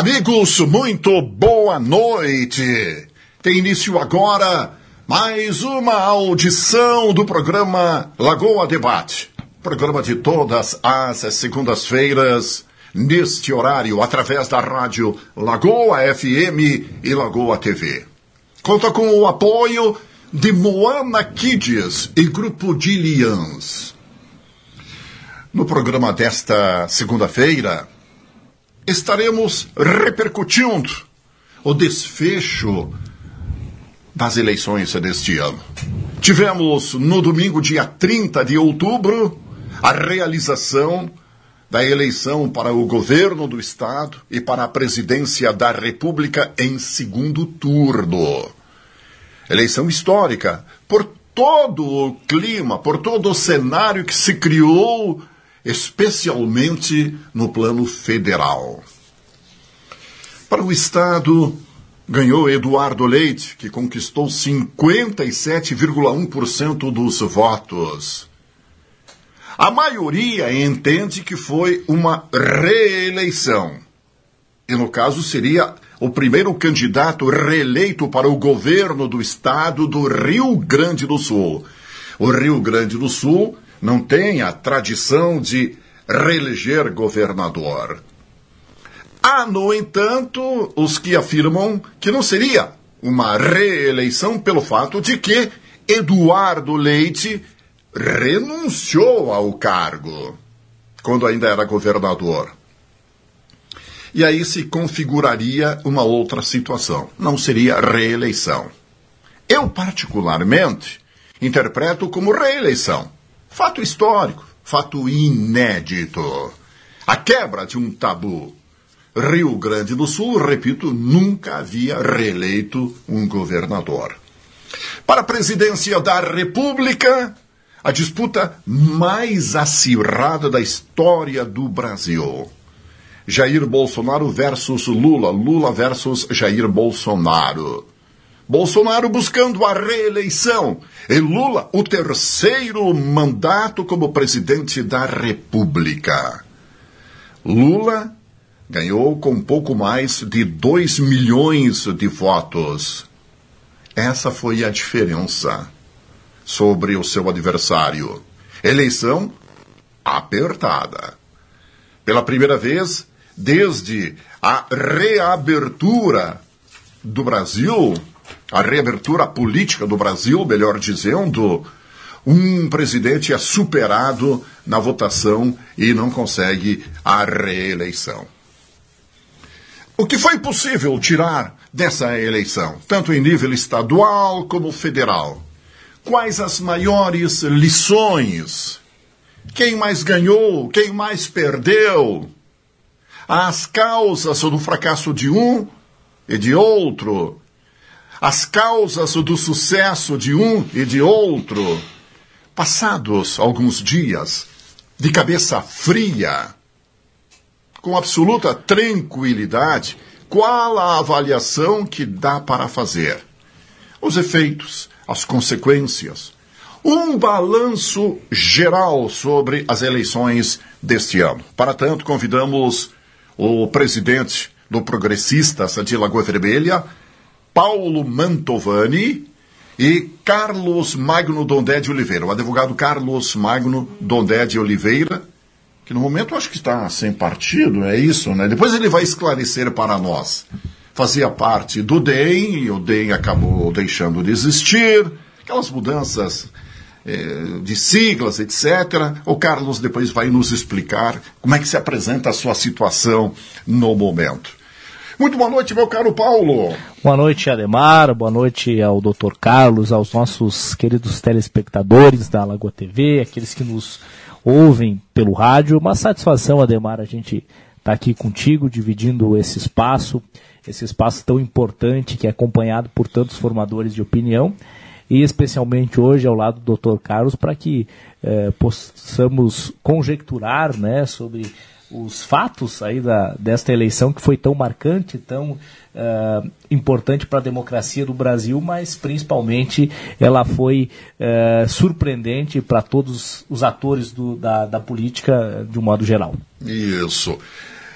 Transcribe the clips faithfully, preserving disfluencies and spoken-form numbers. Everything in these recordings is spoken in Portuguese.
Amigos, muito boa noite. Tem início agora mais uma audição do programa Lagoa Debate. Programa de todas as segundas-feiras, neste horário, através da rádio Lagoa F M e Lagoa T V. Conta com o apoio de Moana Kids e Grupo de Lians. No programa desta segunda-feira, estaremos repercutindo o desfecho das eleições deste ano. Tivemos no domingo, dia trinta de outubro, a realização da eleição para o governo do Estado e para a presidência da República em segundo turno. Eleição histórica por todo o clima, por todo o cenário que se criou, especialmente no plano federal. Para o Estado, ganhou Eduardo Leite, que conquistou cinquenta e sete vírgula um por cento dos votos. A maioria entende que foi uma reeleição. E, no caso, seria o primeiro candidato reeleito para o governo do Estado do Rio Grande do Sul. O Rio Grande do Sul não tem a tradição de reeleger governador. Há, no entanto, os que afirmam que não seria uma reeleição pelo fato de que Eduardo Leite renunciou ao cargo quando ainda era governador. E aí se configuraria uma outra situação. Não seria reeleição. Eu, particularmente, interpreto como reeleição. Fato histórico, fato inédito. A quebra de um tabu. Rio Grande do Sul, repito, nunca havia reeleito um governador. Para a presidência da República, a disputa mais acirrada da história do Brasil. Jair Bolsonaro versus Lula, Lula versus Jair Bolsonaro. Bolsonaro buscando a reeleição e Lula o terceiro mandato como presidente da República. Lula ganhou com pouco mais de dois milhões de votos. Essa foi a diferença sobre o seu adversário. Eleição apertada. Pela primeira vez, desde a reabertura do Brasil, a reabertura política do Brasil, melhor dizendo, um presidente é superado na votação e não consegue a reeleição. O que foi possível tirar dessa eleição, tanto em nível estadual como federal? Quais as maiores lições? Quem mais ganhou? Quem mais perdeu? As causas do fracasso de um e de outro. As causas do sucesso de um e de outro. Passados alguns dias, de cabeça fria, com absoluta tranquilidade, qual a avaliação que dá para fazer? Os efeitos, as consequências. Um balanço geral sobre as eleições deste ano. Para tanto, convidamos o presidente do Progressistas de Lagoa Vermelha, Paulo Mantovani, e Carlos Magno Dondé de Oliveira, o advogado Carlos Magno Dondé de Oliveira, que no momento acho que está sem partido, é isso, né? Depois ele vai esclarecer para nós. Fazia parte do D E M, e o D E M acabou deixando de existir, aquelas mudanças eh, de siglas, etcétera. O Carlos depois vai nos explicar como é que se apresenta a sua situação no momento. Muito boa noite, meu caro Paulo. Boa noite, Ademar. Boa noite ao doutor Carlos, aos nossos queridos telespectadores da Lagoa T V, aqueles que nos ouvem pelo rádio. Uma satisfação, Ademar, a gente estar aqui contigo, dividindo esse espaço, esse espaço tão importante que é acompanhado por tantos formadores de opinião, e especialmente hoje ao lado do doutor Carlos, para que eh, possamos conjecturar, né, sobre os fatos aí da, desta eleição que foi tão marcante, tão uh, importante para a democracia do Brasil, mas principalmente ela foi uh, surpreendente para todos os atores do, da, da política de um modo geral. Isso.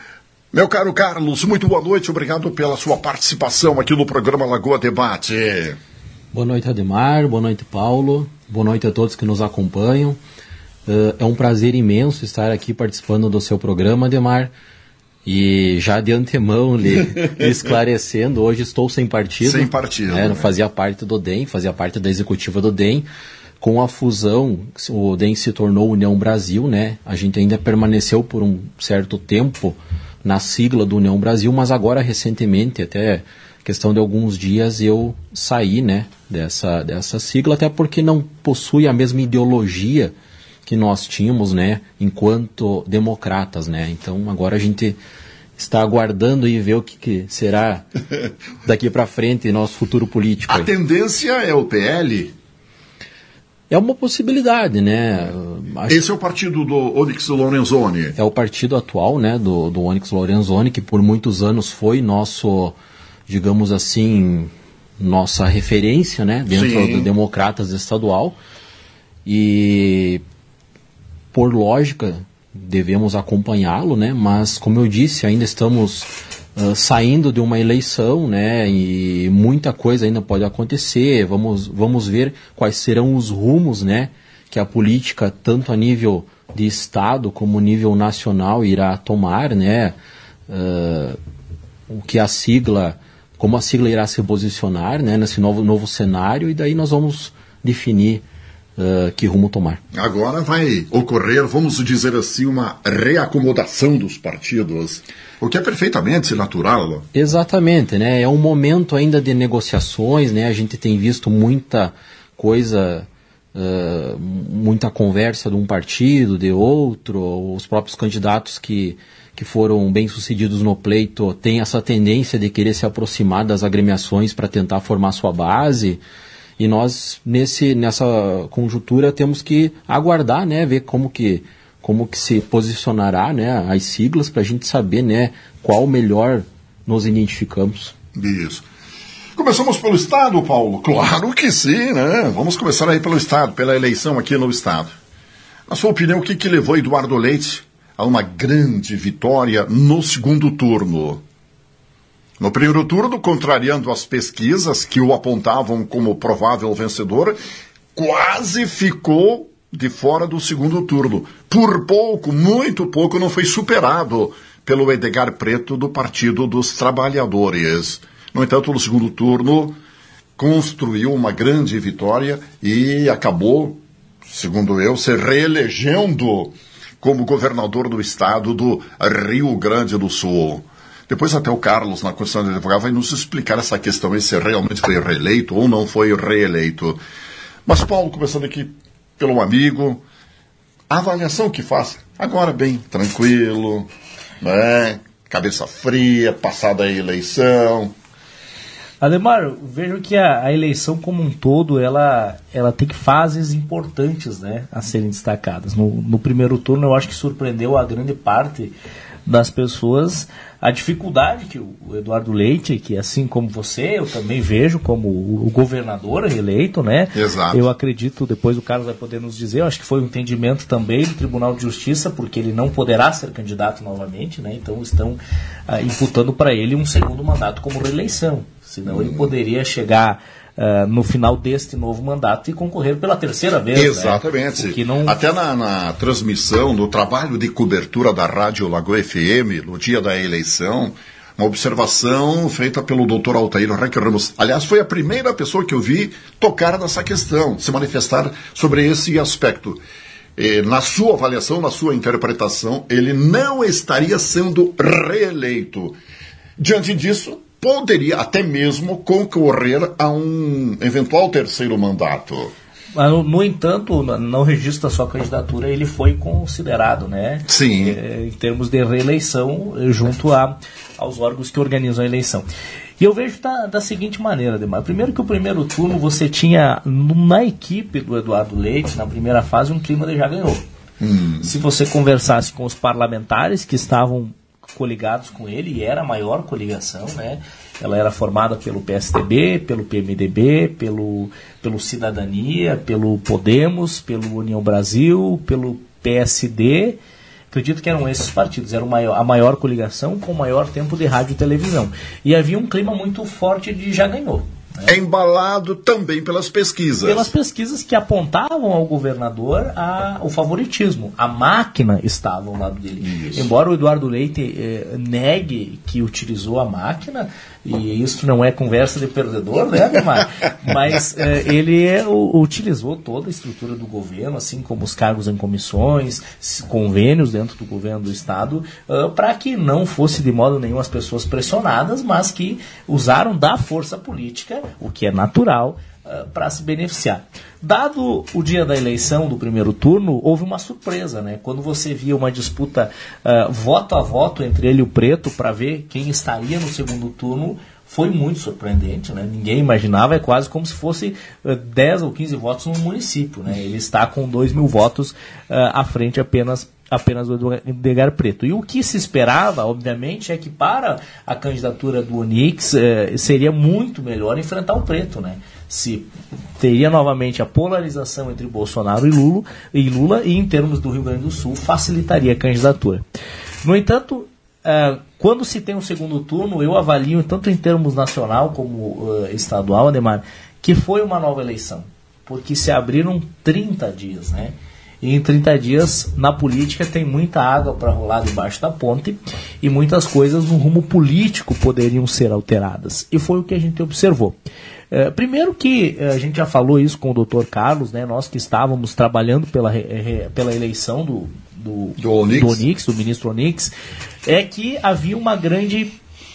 Meu caro Carlos, muito boa noite, obrigado pela sua participação aqui no programa Lagoa Debate. Boa noite, Ademar, boa noite, Paulo, boa noite a todos que nos acompanham. Uh, é um prazer imenso estar aqui participando do seu programa, Ademar. E já de antemão lhe, lhe esclarecendo, hoje estou sem partido. Sem partido. Né? Não fazia parte do D E M, fazia parte da executiva do D E M. Com a fusão, o D E M se tornou União Brasil, né? A gente ainda permaneceu por um certo tempo na sigla do União Brasil, mas agora recentemente, até questão de alguns dias, eu saí, né, dessa, dessa sigla, até porque não possui a mesma ideologia que nós tínhamos, né, enquanto democratas, né? Então agora a gente está aguardando e ver o que, que será daqui para frente nosso futuro político. A aí. Tendência é o P L? É uma possibilidade, né? Acho Esse é o partido do Onyx Lorenzoni. É o partido atual, né, do, do Onyx Lorenzoni, que por muitos anos foi nosso, digamos assim, nossa referência, né, dentro Sim. do Democratas estadual. E por lógica, devemos acompanhá-lo, né? Mas, como eu disse, ainda estamos uh, saindo de uma eleição, né? E muita coisa ainda pode acontecer. Vamos, vamos ver quais serão os rumos, né? Que a política, tanto a nível de Estado como nível nacional, irá tomar, né? Uh, o que a sigla, como a sigla irá se posicionar, né? Nesse novo, novo cenário, e daí nós vamos definir Uh, que rumo tomar. Agora vai ocorrer, vamos dizer assim, uma reacomodação dos partidos, o que é perfeitamente natural. Exatamente, né? É um momento ainda de negociações, né? A gente tem visto muita coisa, uh, muita conversa de um partido, de outro, os próprios candidatos que, que foram bem-sucedidos no pleito têm essa tendência de querer se aproximar das agremiações para tentar formar sua base. E nós, nesse, nessa conjuntura, temos que aguardar, né, ver como que, como que se posicionará, né, as siglas, para a gente saber, né, qual melhor nos identificamos. Isso. Começamos pelo Estado, Paulo? Claro que sim, né? Vamos começar aí pelo Estado, pela eleição aqui no Estado. Na sua opinião, o que, que levou Eduardo Leite a uma grande vitória no segundo turno? No primeiro turno, contrariando as pesquisas que o apontavam como provável vencedor, quase ficou de fora do segundo turno. Por pouco, muito pouco, não foi superado pelo Edgar Preto do Partido dos Trabalhadores. No entanto, no segundo turno, construiu uma grande vitória e acabou, segundo eu, se reelegendo como governador do estado do Rio Grande do Sul. Depois até o Carlos, na Constituição de Advogado, vai nos explicar essa questão, se realmente foi reeleito ou não foi reeleito. Mas, Paulo, começando aqui pelo amigo, a avaliação que faz, agora bem tranquilo, né? Cabeça fria, passada a eleição. Ademar, vejo que a, a eleição como um todo, ela, ela tem fases importantes, né, a serem destacadas. No, no primeiro turno, eu acho que surpreendeu a grande parte das pessoas a dificuldade que o Eduardo Leite, que assim como você, eu também vejo como o governador reeleito, né? Exato. Eu acredito, depois o Carlos vai poder nos dizer, eu acho que foi um entendimento também do Tribunal de Justiça, porque ele não poderá ser candidato novamente, né? Então estão ah, imputando para ele um segundo mandato como reeleição, senão hum. ele poderia chegar Uh, no final deste novo mandato e concorrer pela terceira vez. Exatamente. Né? Não... Até na, na transmissão, no trabalho de cobertura da Rádio Lagoa F M, no dia da eleição, uma observação feita pelo doutor Altair Reque Ramos. Aliás, foi a primeira pessoa que eu vi tocar nessa questão, se manifestar sobre esse aspecto. E, na sua avaliação, na sua interpretação, ele não estaria sendo reeleito. Diante disso, poderia até mesmo concorrer a um eventual terceiro mandato. No, no entanto, no, no registro da sua candidatura, ele foi considerado, né? Sim. É, em termos de reeleição, junto a, aos órgãos que organizam a eleição. E eu vejo da, da seguinte maneira, Ademar. Primeiro que o primeiro turno você tinha, na equipe do Eduardo Leite, na primeira fase, um clima de já ganhou. Hum. Se você conversasse com os parlamentares que estavam coligados com ele, e era a maior coligação, né? Ela era formada pelo P S D B, pelo P M D B, pelo, pelo Cidadania, pelo Podemos, pelo União Brasil, pelo P S D, acredito que eram esses partidos, era o maior, a maior coligação com o maior tempo de rádio e televisão. E havia um clima muito forte de já ganhou. É embalado também pelas pesquisas. Pelas pesquisas que apontavam ao governador a, o favoritismo. A máquina estava ao lado dele. Isso. Embora o Eduardo Leite eh, negue que utilizou a máquina, e isso não é conversa de perdedor, né, Ademar? Mas eh, ele é, o, utilizou toda a estrutura do governo, assim como os cargos em comissões, convênios dentro do governo do Estado, uh, para que não fosse de modo nenhum as pessoas pressionadas, mas que usaram da força política, o que é natural, uh, para se beneficiar. Dado o dia da eleição do primeiro turno, houve uma surpresa, né? Quando você via uma disputa uh, voto a voto entre ele e o Preto para ver quem estaria no segundo turno, foi muito surpreendente, né? Ninguém imaginava, é quase como se fosse uh, dez ou quinze votos no município, né? Ele está com dois mil votos uh, à frente apenas apenas do Edgar Preto. E o que se esperava, obviamente, é que para a candidatura do Onix eh, seria muito melhor enfrentar o Preto, né? Se teria novamente a polarização entre Bolsonaro e Lula, e Lula, e em termos do Rio Grande do Sul, facilitaria a candidatura. No entanto, eh, quando se tem um segundo turno, eu avalio, tanto em termos nacional como uh, estadual, Ademar, que foi uma nova eleição, porque se abriram trinta dias, né? E em trinta dias, na política, tem muita água para rolar debaixo da ponte e muitas coisas no rumo político poderiam ser alteradas. E foi o que a gente observou. É, primeiro que a gente já falou isso com o doutor Carlos, né, nós que estávamos trabalhando pela, pela eleição do, do, do, Onix. do Onix, do ministro Onix, é que havia uma grande...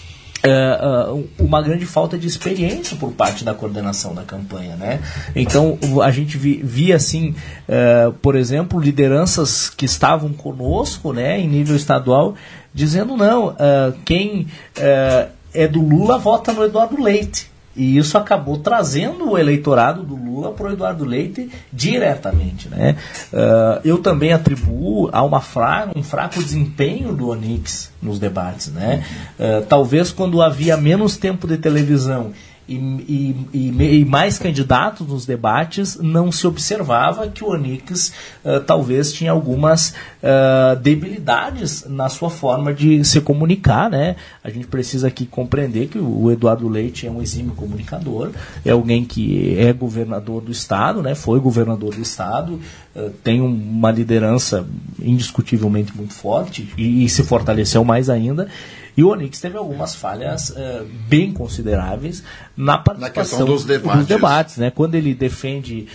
Uh, uh, uma grande falta de experiência por parte da coordenação da campanha, né? Então a gente vi, via assim, uh, por exemplo, lideranças que estavam conosco, né, em nível estadual, dizendo não, uh, quem uh, é do Lula vota no Eduardo Leite. E isso acabou trazendo o eleitorado do Lula para o Eduardo Leite diretamente, né? Uh, eu também atribuo a uma fra- um fraco desempenho do Onix nos debates, né? Uh, talvez quando havia menos tempo de televisão e, e, e, e mais candidatos nos debates, não se observava que o Onix uh, talvez tinha algumas uh, debilidades na sua forma de se comunicar, né? A gente precisa aqui compreender que o Eduardo Leite é um exímio comunicador, é alguém que é governador do Estado, né? Foi governador do Estado, uh, tem uma liderança indiscutivelmente muito forte e, e se fortaleceu mais ainda. E o Onix teve algumas falhas uh, bem consideráveis na participação na dos debates. dos debates, né? Quando ele defende,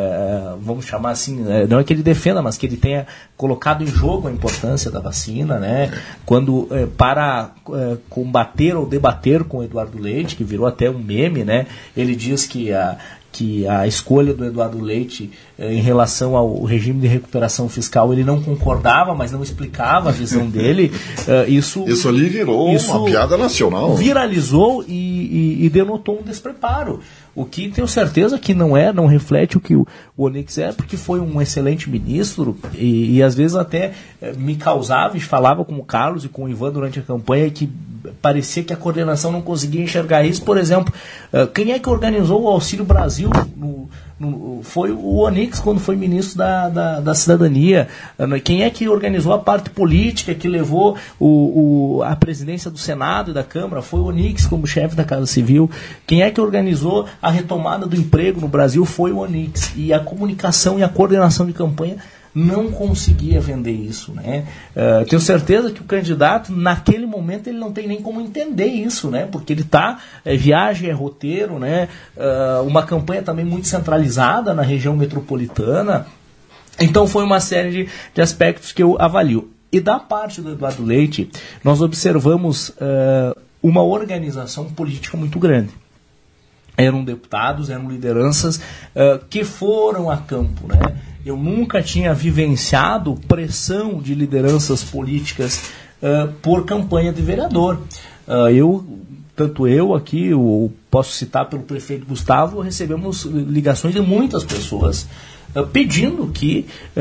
uh, vamos chamar assim, uh, não é que ele defenda, mas que ele tenha colocado em jogo a importância da vacina, né? Quando uh, para uh, combater ou debater com o Eduardo Leite, que virou até um meme, né? Ele diz que a que a escolha do Eduardo Leite eh, em relação ao regime de recuperação fiscal, ele não concordava, mas não explicava a visão dele. Uh, isso, isso ali virou isso uma piada nacional. Viralizou e, e, e denotou um despreparo. O que tenho certeza que não é, não reflete o que o, o Onix é, porque foi um excelente ministro e, e às vezes até eh, me causava, e falava com o Carlos e com o Ivan durante a campanha, que parecia que a coordenação não conseguia enxergar isso. Por exemplo, uh, quem é que organizou o Auxílio Brasil? No, no, foi o Onix quando foi ministro da, da, da Cidadania. Uh, quem é que organizou a parte política que levou o, o, a presidência do Senado e da Câmara? Foi o Onix como chefe da Casa Civil. Quem é que organizou a retomada do emprego no Brasil? Foi o Onix. E a comunicação e a coordenação de campanha não conseguia vender isso, né? Uh, tenho certeza que o candidato, naquele momento, ele não tem nem como entender isso, né? Porque ele está, é viagem, é roteiro, né? Uh, uma campanha também muito centralizada na região metropolitana. Então foi uma série de, de aspectos que eu avalio. E da parte do Eduardo Leite, nós observamos uh, uma organização política muito grande. Eram deputados, eram lideranças uh, que foram a campo, né? Eu nunca tinha vivenciado pressão de lideranças políticas uh, por campanha de vereador. Uh, eu, tanto eu aqui, eu posso citar pelo prefeito Gustavo, recebemos ligações de muitas pessoas uh, pedindo que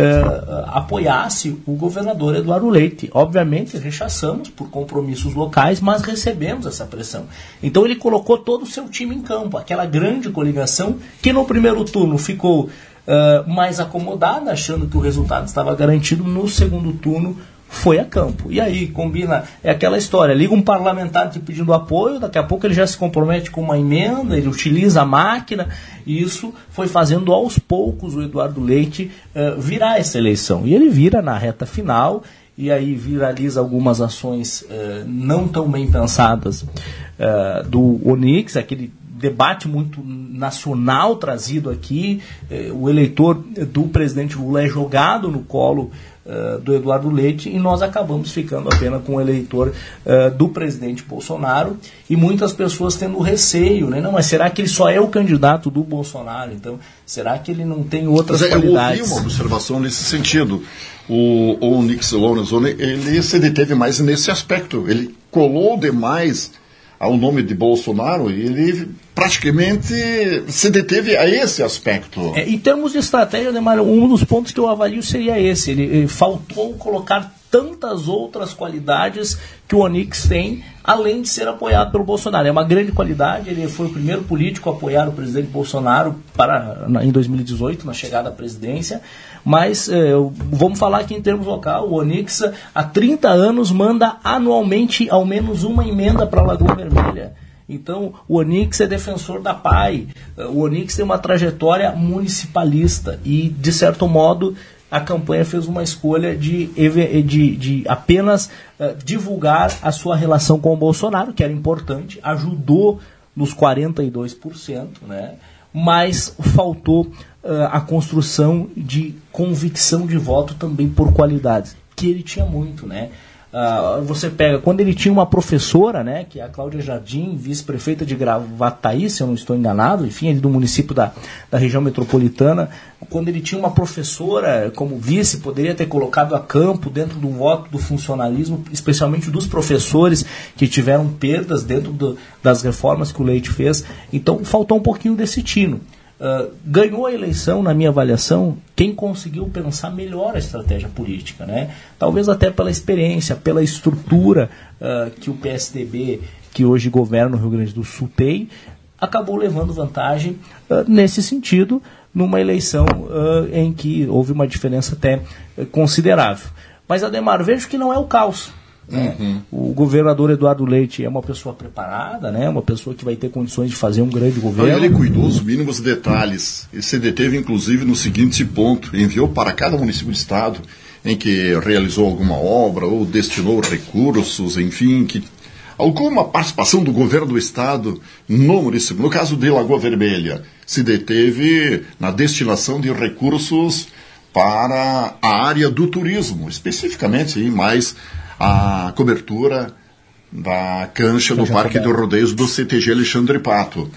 uh, apoiasse o governador Eduardo Leite. Obviamente, rechaçamos por compromissos locais, mas recebemos essa pressão. Então ele colocou todo o seu time em campo, aquela grande coligação que no primeiro turno ficou Uh, mais acomodada, achando que o resultado estava garantido. No segundo turno foi a campo. E aí, combina, é aquela história, liga um parlamentar te pedindo apoio, daqui a pouco ele já se compromete com uma emenda, ele utiliza a máquina, e isso foi fazendo aos poucos o Eduardo Leite uh, virar essa eleição. E ele vira na reta final, e aí viraliza algumas ações uh, não tão bem pensadas uh, do Onyx, aquele debate muito nacional trazido aqui, uh, o eleitor do presidente Lula é jogado no colo uh, do Eduardo Leite, e nós acabamos ficando apenas com o eleitor uh, do presidente Bolsonaro, e muitas pessoas tendo receio, né? Não, mas será que ele só é o candidato do Bolsonaro? Então, será que ele não tem outras mas, qualidades? Eu ouvi uma observação nesse sentido. O, o Onyx Lorenzoni, ele se deteve mais nesse aspecto. Ele colou demais ao nome de Bolsonaro e ele praticamente se deteve a esse aspecto. É, em termos de estratégia, Ademar, um dos pontos que eu avalio seria esse. Ele, ele faltou colocar tantas outras qualidades que o Onyx tem, além de ser apoiado pelo Bolsonaro. É uma grande qualidade, ele foi o primeiro político a apoiar o presidente Bolsonaro para, na, em dois mil e dezoito, na chegada à presidência, mas eh, vamos falar aqui em termos local, o Onyx há trinta anos manda anualmente ao menos uma emenda para a Lagoa Vermelha. Então, o Onyx é defensor da P A I, o Onyx tem uma trajetória municipalista e, de certo modo, a campanha fez uma escolha de, de, de apenas uh, divulgar a sua relação com o Bolsonaro, que era importante, ajudou nos quarenta e dois por cento, né? Mas faltou uh, a construção de convicção de voto também por qualidades, que ele tinha muito, né? Uh, você pega, quando ele tinha uma professora, né, que é a Cláudia Jardim, vice-prefeita de Gravataí, se eu não estou enganado, enfim, do município da, da região metropolitana, quando ele tinha uma professora como vice, poderia ter colocado a campo dentro do voto do funcionalismo, especialmente dos professores que tiveram perdas dentro do, das reformas que o Leite fez. Então faltou um pouquinho desse tino. Uh, ganhou a eleição, na minha avaliação, quem conseguiu pensar melhor a estratégia política, né? Talvez até pela experiência, pela estrutura uh, que o P S D B, que hoje governa o Rio Grande do Sul, tem, acabou levando vantagem uh, nesse sentido, numa eleição uh, em que houve uma diferença até uh, considerável. Mas, Ademar, vejo que não é o caos. Né? Uhum. O governador Eduardo Leite é uma pessoa preparada, né? Uma pessoa que vai ter condições de fazer um grande governo. Ele cuidou dos mínimos detalhes. Ele se deteve, inclusive, no seguinte ponto: enviou para cada município do estado em que realizou alguma obra ou destinou recursos, enfim, que alguma participação do governo do estado no município. No caso de Lagoa Vermelha, se deteve na destinação de recursos para a área do turismo, especificamente, mais a cobertura da cancha do Parque de Rodeios do C T G Alexandre Pato.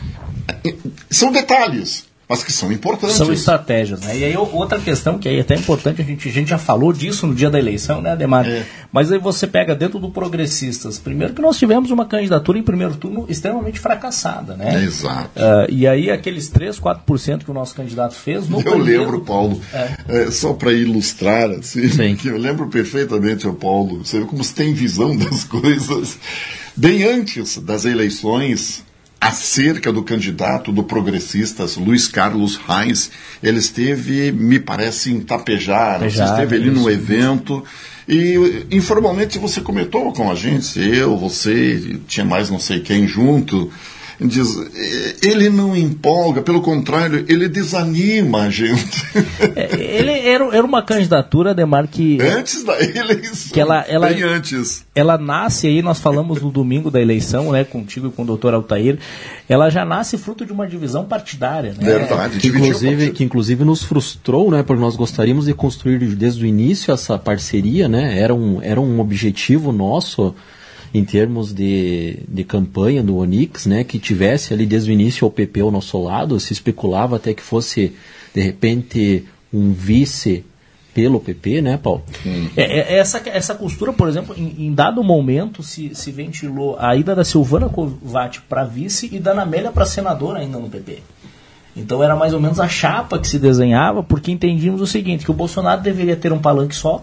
São detalhes, mas que são importantes. São estratégias, né? E aí outra questão que é até importante, a gente, a gente já falou disso no dia da eleição, né, Ademar? É. Mas aí você pega dentro do Progressistas, primeiro que nós tivemos uma candidatura em primeiro turno extremamente fracassada, né? É, exato. Uh, e aí aqueles três, quatro por cento que o nosso candidato fez no Eu primeiro... lembro, Paulo, é. É, só para ilustrar, assim, que eu lembro perfeitamente, o Paulo, você vê como você tem visão das coisas. Bem antes das eleições, acerca do candidato do Progressistas, Luiz Carlos Reis, ele esteve, me parece, em Tapejara, você esteve ali no evento, e informalmente você comentou com a gente, eu, você, tinha mais não sei quem junto, diz, ele não empolga, pelo contrário, ele desanima a gente. É, ele era, era uma candidatura, Ademar, que... Antes da eleição, que ela, ela, bem antes. Ela nasce aí, nós falamos no domingo da eleição, né, contigo e com o doutor Altair, ela já nasce fruto de uma divisão partidária. Né? Verdade. Que inclusive, que inclusive nos frustrou, né, porque nós gostaríamos de construir desde o início essa parceria, né, era um, era um objetivo nosso, em termos de, de campanha do Onyx, né, que tivesse ali desde o início o P P ao nosso lado, se especulava até que fosse, de repente, um vice pelo P P, né, Paulo? É, é, essa, essa costura, por exemplo, em, em dado momento se, se ventilou a ida da Silvana Covatti para vice e da Ana Amélia para senadora ainda no P P. Então era mais ou menos a chapa que se desenhava, porque entendíamos o seguinte, que o Bolsonaro deveria ter um palanque só,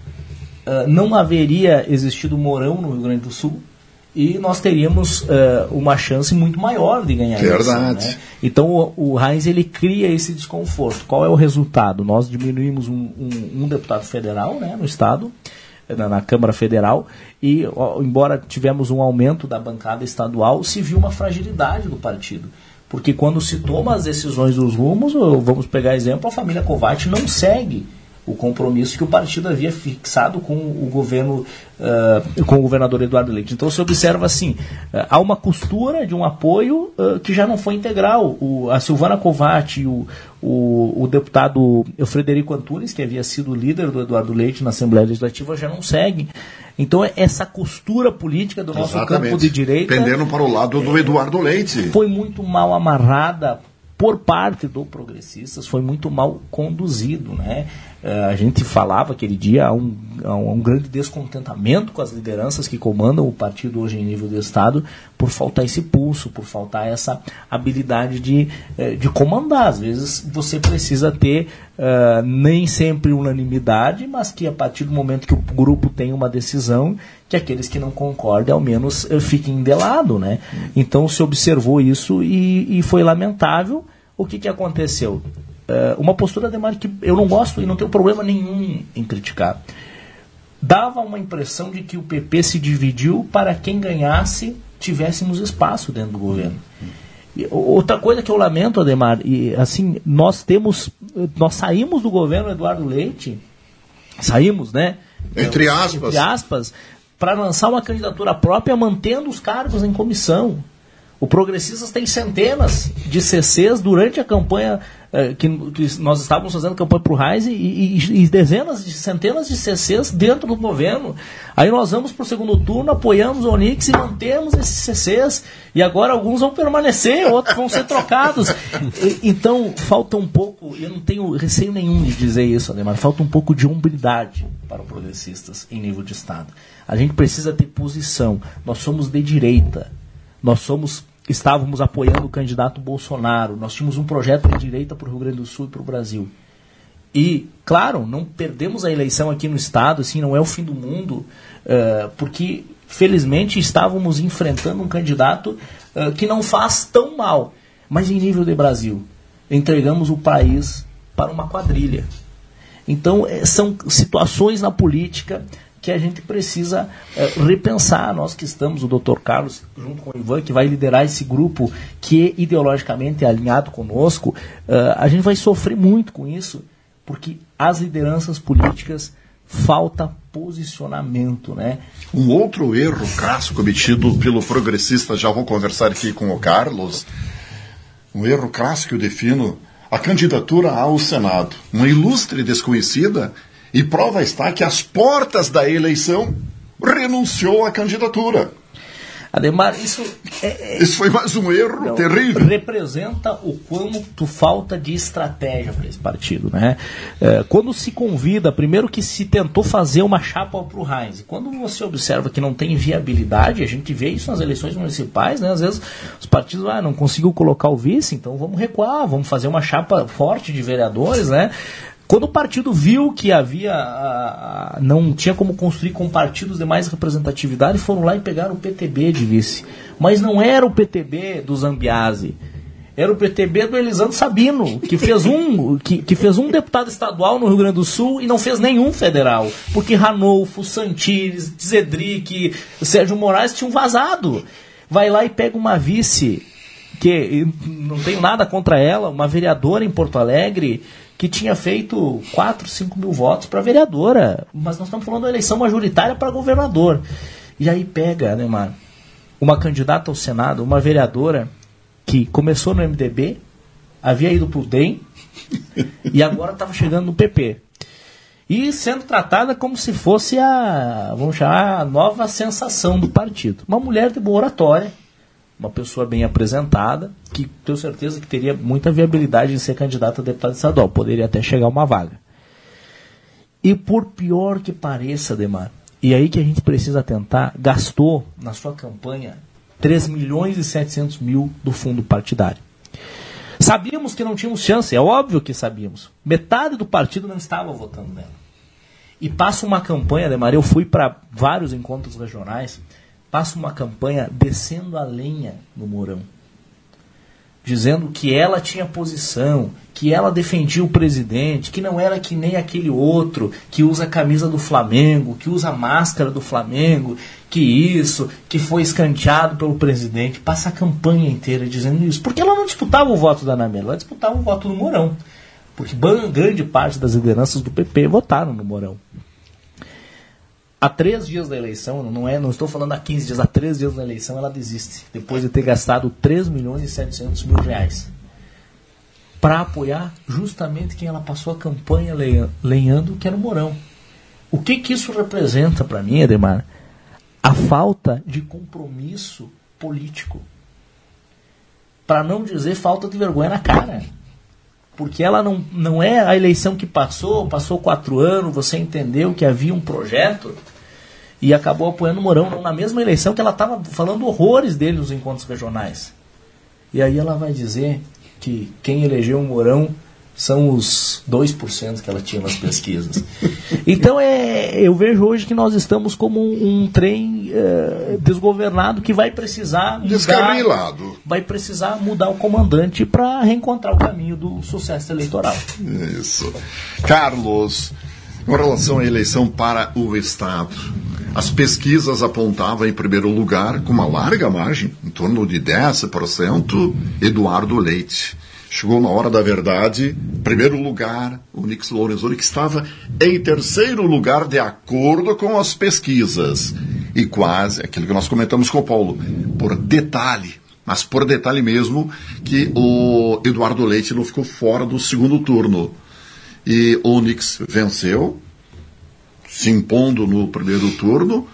Uh, não haveria existido Mourão no Rio Grande do Sul e nós teríamos uh, uma chance muito maior de ganhar isso. Verdade. Né? Então o, o Reis, ele cria esse desconforto. Qual é o resultado? Nós diminuímos um, um, um deputado federal, né, no estado, na, na Câmara Federal, e ó, embora tivemos um aumento da bancada estadual, se viu uma fragilidade do partido. Porque quando se toma as decisões dos rumos, vamos pegar exemplo, a família Kovács não segue o compromisso que o partido havia fixado com o governo, uh, com o governador Eduardo Leite. Então se observa assim, uh, há uma costura de um apoio uh, que já não foi integral. O, a Silvana Kovács e o, o, o deputado Frederico Antunes, que havia sido líder do Eduardo Leite na Assembleia Legislativa, já não seguem. Então essa costura política do nosso Exatamente. Campo de direita, pendendo para o lado do Eduardo Leite, foi muito mal amarrada por parte do Progressistas, foi muito mal conduzido, né? Uh, a gente falava aquele dia, há um, há um grande descontentamento com as lideranças que comandam o partido hoje em nível do Estado, por faltar esse pulso, por faltar essa habilidade de, de comandar. Às vezes você precisa ter uh, nem sempre unanimidade, mas que a partir do momento que o grupo tem uma decisão, que aqueles que não concordem ao menos uh, fiquem de lado, né? Então se observou isso e, e foi lamentável. O que, que aconteceu? Uh, uma postura, Ademar, que eu não gosto e não tenho problema nenhum em criticar. Dava uma impressão de que o P P se dividiu para quem ganhasse tivéssemos espaço dentro do governo. E outra coisa que eu lamento, Ademar, e assim, nós temos, nós saímos do governo Eduardo Leite, saímos, né? Entre aspas. Entre aspas, para lançar uma candidatura própria, mantendo os cargos em comissão. O Progressistas tem centenas de C Cs durante a campanha eh, que, que nós estávamos fazendo campanha para o Reis e, e, e dezenas de centenas de C Cs dentro do governo. Aí nós vamos para o segundo turno, apoiamos o Onix e mantemos esses C Cs. E agora alguns vão permanecer, outros vão ser trocados. E, então falta um pouco, eu não tenho receio nenhum de dizer isso, Ademar, falta um pouco de hombridade para o Progressistas em nível de Estado. A gente precisa ter posição. Nós somos de direita. Nós somos, estávamos apoiando o candidato Bolsonaro, nós tínhamos um projeto de direita para o Rio Grande do Sul e para o Brasil. E, claro, não perdemos a eleição aqui no Estado, assim, não é o fim do mundo, uh, porque, felizmente, estávamos enfrentando um candidato uh, que não faz tão mal, mas em nível de Brasil. Entregamos o país para uma quadrilha. Então, são situações na política que a gente precisa uh, repensar. Nós que estamos, o doutor Carlos, junto com o Ivan, que vai liderar esse grupo que ideologicamente é alinhado conosco, uh, a gente vai sofrer muito com isso, porque as lideranças políticas falta posicionamento, né? Um outro erro crasso cometido pelo progressista, já vou conversar aqui com o Carlos, um erro crasso que eu defino, a candidatura ao Senado, uma ilustre desconhecida. E prova está que às portas da eleição renunciou à candidatura. Ademar, isso... É, é, isso foi mais um erro não, terrível. Representa o quanto falta de estratégia para esse partido, né? É, quando se convida, primeiro que se tentou fazer uma chapa para o Reis. Quando você observa que não tem viabilidade, a gente vê isso nas eleições municipais, né? Às vezes os partidos ah, não conseguiu colocar o vice, então vamos recuar, vamos fazer uma chapa forte de vereadores, né? Quando o partido viu que havia a, a, não tinha como construir com partidos de mais representatividade, foram lá e pegaram o P T B de vice. Mas não era o P T B do Zambiase, era o P T B do Elisandro Sabino, que fez um, que, que fez um deputado estadual no Rio Grande do Sul e não fez nenhum federal, porque Ranolfo, Santires, Zedric, Sérgio Moraes tinham vazado. Vai lá e pega uma vice, que não tenho nada contra ela, uma vereadora em Porto Alegre, que tinha feito quatro, cinco mil votos para vereadora. Mas nós estamos falando da eleição majoritária para governador. E aí pega, né, mano, uma candidata ao Senado, uma vereadora que começou no M D B, havia ido para o D E M e agora estava chegando no P P. E sendo tratada como se fosse a, vamos chamar, a nova sensação do partido. Uma mulher de boa oratória, uma pessoa bem apresentada, que tenho certeza que teria muita viabilidade em ser candidata a deputado estadual, poderia até chegar a uma vaga. E por pior que pareça, Ademar, e aí que a gente precisa tentar, gastou na sua campanha três milhões e setecentos mil do fundo partidário. Sabíamos que não tínhamos chance, é óbvio que sabíamos. Metade do partido não estava votando nela. E passa uma campanha, Ademar, eu fui para vários encontros regionais, passa uma campanha descendo a lenha no Mourão. dizendo que ela tinha posição, que ela defendia o presidente, que não era que nem aquele outro que usa a camisa do Flamengo, que usa a máscara do Flamengo, que isso, que foi escanteado pelo presidente. Passa a campanha inteira dizendo isso. Porque ela não disputava o voto da Ana Amélia, ela disputava o voto do Mourão. Porque grande parte das lideranças do P P votaram no Mourão. Há três dias da eleição, não, é, não estou falando há quinze dias, há três dias da eleição ela desiste, depois de ter gastado três milhões e setecentos mil reais para apoiar justamente quem ela passou a campanha lenhando, que era o Mourão. O que que isso representa para mim, Ademar? A falta de compromisso político. Para não dizer falta de vergonha na cara. Porque ela não, não é a eleição que passou, passou quatro anos, você entendeu que havia um projeto e acabou apoiando o Mourão. Não, na mesma eleição que ela estava falando horrores dele nos encontros regionais. E aí ela vai dizer que quem elegeu o Mourão são os dois por cento que ela tinha nas pesquisas. Então é, eu vejo hoje que nós estamos como um, um trem é, desgovernado que vai precisar mudar, descarrilado. Vai precisar mudar o comandante para reencontrar o caminho do sucesso eleitoral. Isso. Carlos, com relação à eleição para o Estado, as pesquisas apontavam em primeiro lugar, com uma larga margem, em torno de dez por cento, Eduardo Leite. Chegou na hora da verdade, primeiro lugar, o Nix Lorenzoni, que estava em terceiro lugar de acordo com as pesquisas. E quase, aquilo que nós comentamos com o Paulo, por detalhe, mas por detalhe mesmo, que o Eduardo Leite não ficou fora do segundo turno. E o Nix venceu, se impondo no primeiro turno,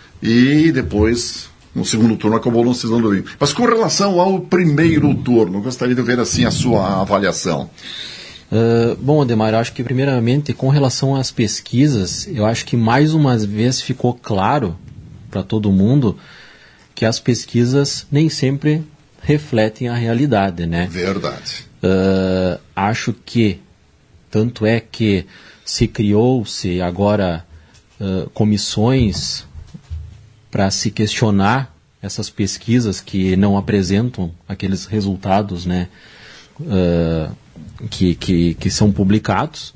e depois, no segundo turno, acabou não se dando bem. Mas com relação ao primeiro turno, gostaria de ver assim a sua avaliação. Uh, bom, Ademar, eu acho que primeiramente, com relação às pesquisas, eu acho que mais uma vez ficou claro para todo mundo que as pesquisas nem sempre refletem a realidade, né? Verdade. Uh, acho que, tanto é que se criou-se agora uh, comissões para se questionar essas pesquisas que não apresentam aqueles resultados, né, uh, que, que, que são publicados,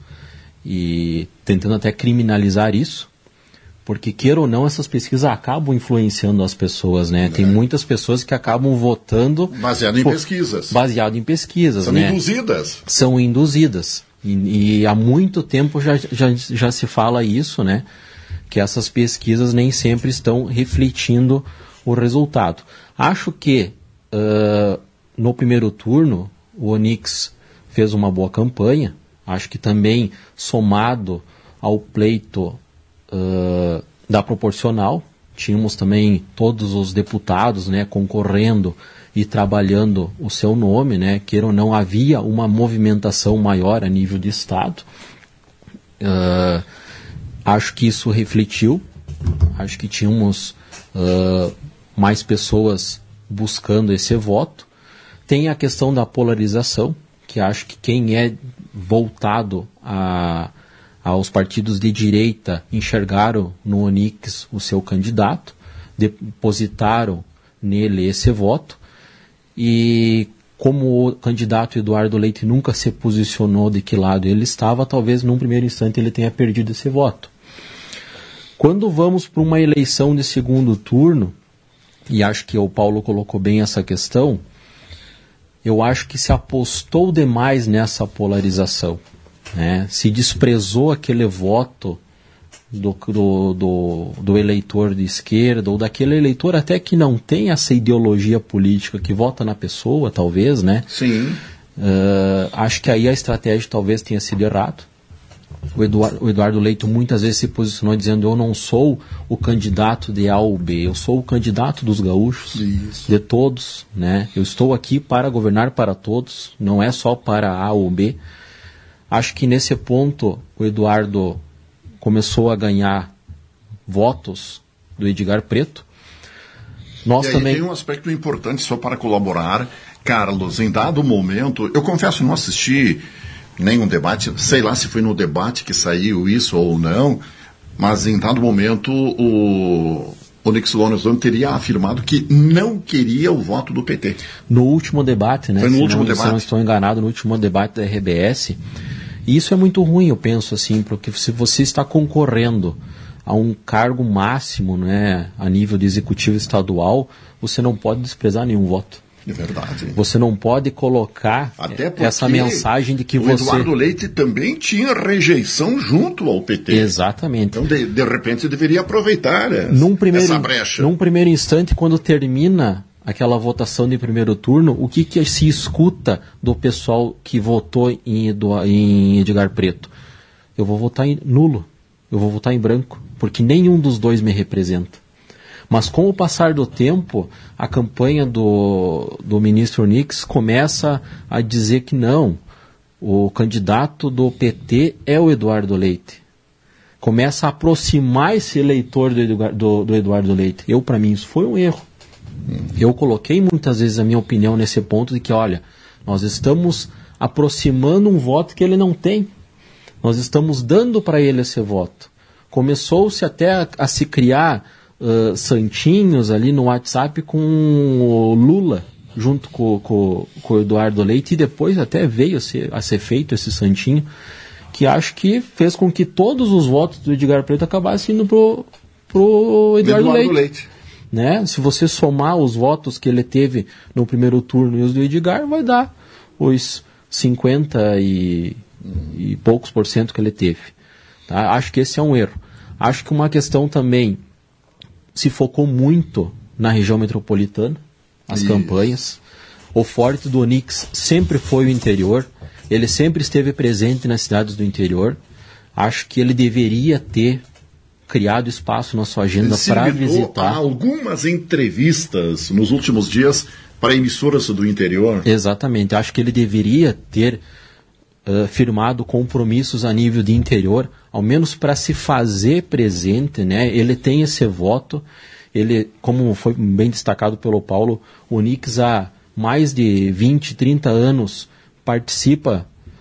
e tentando até criminalizar isso, porque, queira ou não, essas pesquisas acabam influenciando as pessoas, né? É. Tem muitas pessoas que acabam votando... Baseado em pô, pesquisas. Baseado em pesquisas, São né? induzidas. São induzidas. E, e há muito tempo já, já, já se fala isso, né? Que essas pesquisas nem sempre estão refletindo o resultado. Acho que uh, no primeiro turno o Onix fez uma boa campanha. Acho que também somado ao pleito uh, da proporcional, tínhamos também todos os deputados, né, concorrendo e trabalhando o seu nome, né, queira ou não, havia uma movimentação maior a nível de Estado. Uh, Acho que isso refletiu, acho que tínhamos uh, mais pessoas buscando esse voto. Tem a questão da polarização, que acho que quem é voltado a, aos partidos de direita enxergaram no Onix o seu candidato, depositaram nele esse voto, e como o candidato Eduardo Leite nunca se posicionou de que lado ele estava, talvez num primeiro instante ele tenha perdido esse voto. Quando vamos para uma eleição de segundo turno, e acho que o Paulo colocou bem essa questão, eu acho que se apostou demais nessa polarização, né? Se desprezou aquele voto do, do, do, do eleitor de esquerda, ou daquele eleitor até que não tem essa ideologia política, que vota na pessoa, talvez, né? Sim. Uh, acho que aí a estratégia talvez tenha sido errada. O Eduardo, o Eduardo Leite muitas vezes se posicionou dizendo: eu não sou o candidato de A ou B, eu sou o candidato dos gaúchos, Isso. de todos, né? Eu estou aqui para governar para todos, não é só para A ou B. Acho que nesse ponto o Eduardo começou a ganhar votos do Edgar Preto. Nós e aí também... tem um aspecto importante só para colaborar, Carlos. Em dado momento, eu confesso, não assisti nenhum debate, sei lá se foi no debate que saiu isso ou não, mas em dado momento o, Onyx Lorenzoni teria afirmado que não queria o voto do P T. No último debate, né? Foi no se último não, debate. Se não estou enganado, no último debate da R B S. E isso é muito ruim, eu penso assim, porque se você está concorrendo a um cargo máximo, né, a nível de executivo estadual, você não pode desprezar nenhum voto. É verdade. Você não pode colocar Até essa mensagem de que o você... Eduardo Leite também tinha rejeição junto ao P T. Exatamente. Então, de, de repente, você deveria aproveitar essa, num primeiro, essa brecha. Num primeiro instante, quando termina aquela votação de primeiro turno, o que, que se escuta do pessoal que votou em, Edu, em Edgar Preto? Eu vou votar em nulo, eu vou votar em branco, porque nenhum dos dois me representa. Mas com o passar do tempo, a campanha do, do ministro Onyx começa a dizer que não, o candidato do P T é o Eduardo Leite. Começa a aproximar esse eleitor do, Edu, do, do Eduardo Leite. Eu, para mim, isso foi um erro. Eu coloquei muitas vezes a minha opinião nesse ponto de que, olha, nós estamos aproximando um voto que ele não tem. Nós estamos dando para ele esse voto. Começou-se até a, a se criar uh, santinhos ali no WhatsApp com o Lula, junto com, com, com o Eduardo Leite, e depois até veio a ser, a ser feito esse santinho, que acho que fez com que todos os votos do Edgar Preto acabassem indo pro, pro Eduardo, Eduardo Leite. Leite. Né? Se você somar os votos que ele teve no primeiro turno e os do Edgar, vai dar os cinquenta e, e poucos por cento que ele teve. Tá? Acho que esse é um erro. Acho que uma questão também se focou muito na região metropolitana, as Isso. campanhas. O forte do Onyx sempre foi o interior. Ele sempre esteve presente nas cidades do interior. Acho que ele deveria ter criado espaço na sua agenda para visitar. Algumas entrevistas nos últimos dias para emissoras do interior. Exatamente. Acho que ele deveria ter uh, firmado compromissos a nível de interior, ao menos para se fazer presente, né? Ele tem esse voto. Ele, como foi bem destacado pelo Paulo, o Onyx há mais de vinte, trinta anos participa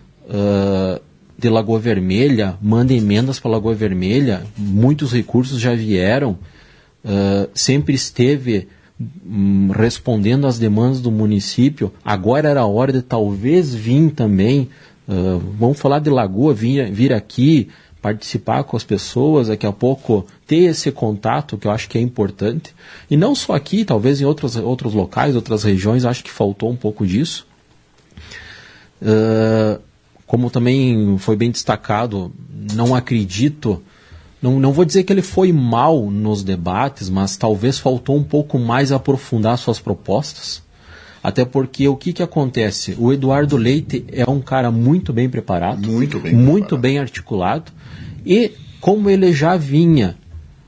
uh, de Lagoa Vermelha, manda emendas para Lagoa Vermelha, muitos recursos já vieram, uh, sempre esteve um, respondendo às demandas do município. Agora era a hora de talvez vir também, uh, vamos falar de Lagoa, vir, vir aqui, participar com as pessoas, daqui a pouco ter esse contato, que eu acho que é importante. E não só aqui, talvez em outros, outros locais, outras regiões, acho que faltou um pouco disso. Uh, como também foi bem destacado, não acredito, não, não vou dizer que ele foi mal nos debates, mas talvez faltou um pouco mais aprofundar suas propostas. Até porque o que, que acontece? O Eduardo Leite é um cara muito bem preparado, muito bem, muito preparado. bem articulado, e como ele já vinha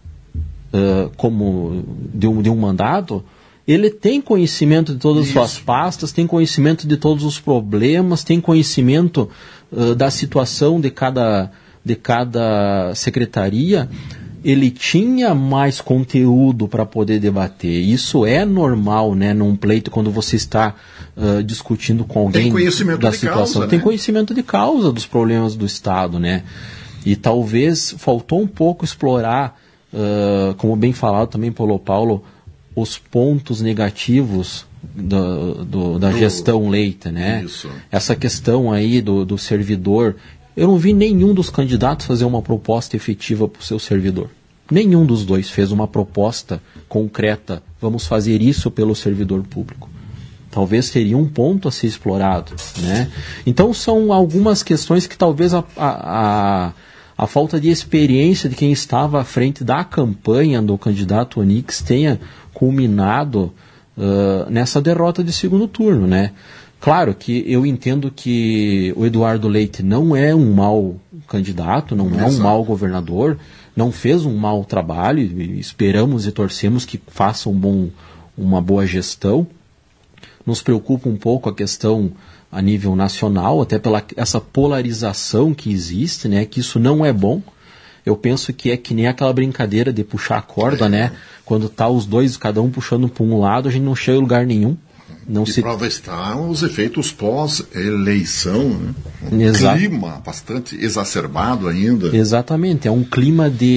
uh, como de um, de um mandato, ele tem conhecimento de todas as suas pastas, tem conhecimento de todos os problemas, tem conhecimento uh, da situação de cada, de cada secretaria. Ele tinha mais conteúdo para poder debater. Isso é normal, né, num pleito, quando você está uh, discutindo com alguém tem conhecimento da de situação. Causa, tem né? conhecimento de causa dos problemas do Estado, né? E talvez faltou um pouco explorar, uh, como bem falado também pelo Paulo, os pontos negativos do, do, da gestão Leite, né? Isso. Essa questão aí do, do servidor, eu não vi nenhum dos candidatos fazer uma proposta efetiva para o seu servidor. Nenhum dos dois fez uma proposta concreta, vamos fazer isso pelo servidor público. Talvez seria um ponto a ser explorado, né? Então são algumas questões que talvez a, a, a, a falta de experiência de quem estava à frente da campanha do candidato Onyx tenha culminado uh, nessa derrota de segundo turno, né? Claro que eu entendo que o Eduardo Leite não é um mau candidato, não é um mau governador, não fez um mau trabalho, e esperamos e torcemos que faça um bom, uma boa gestão. Nos preocupa um pouco a questão a nível nacional, até pela essa polarização que existe, né? Que isso não é bom. Eu penso que é que nem aquela brincadeira de puxar a corda, é. né? Quando tá os dois, cada um puxando para um lado, a gente não chega em lugar nenhum. Não e se... prova está os efeitos pós-eleição, né? Um Exato. clima bastante exacerbado ainda. Exatamente, é um clima de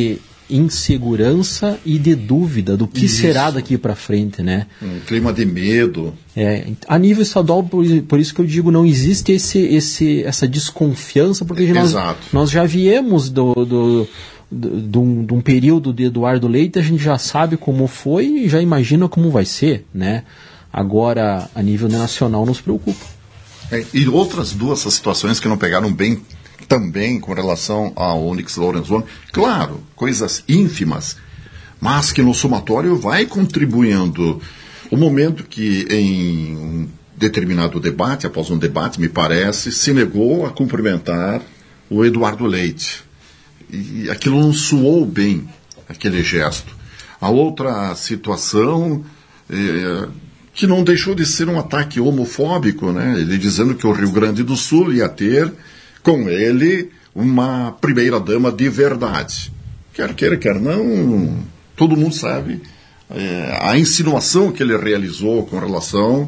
insegurança e de dúvida do que isso. será daqui para frente, né? Um clima de medo. É, a nível estadual, por, por isso que eu digo, não existe esse, esse, essa desconfiança, porque nós, nós já viemos do, do, do, de, um, de um período de Eduardo Leite, a gente já sabe como foi e já imagina como vai ser, né? Agora, a nível nacional, nos preocupa. É, e outras duas situações que não pegaram bem também com relação ao Onyx Lorenzoni, claro, coisas ínfimas, mas que no somatório vai contribuindo. O momento que em um determinado debate, após um debate, me parece, se negou a cumprimentar o Eduardo Leite. E aquilo não soou bem, aquele gesto. A outra situação, é, que não deixou de ser um ataque homofóbico, né? Ele dizendo que o Rio Grande do Sul ia ter com ele uma primeira-dama de verdade. Quer queira, quer não, todo mundo sabe é, a insinuação que ele realizou com relação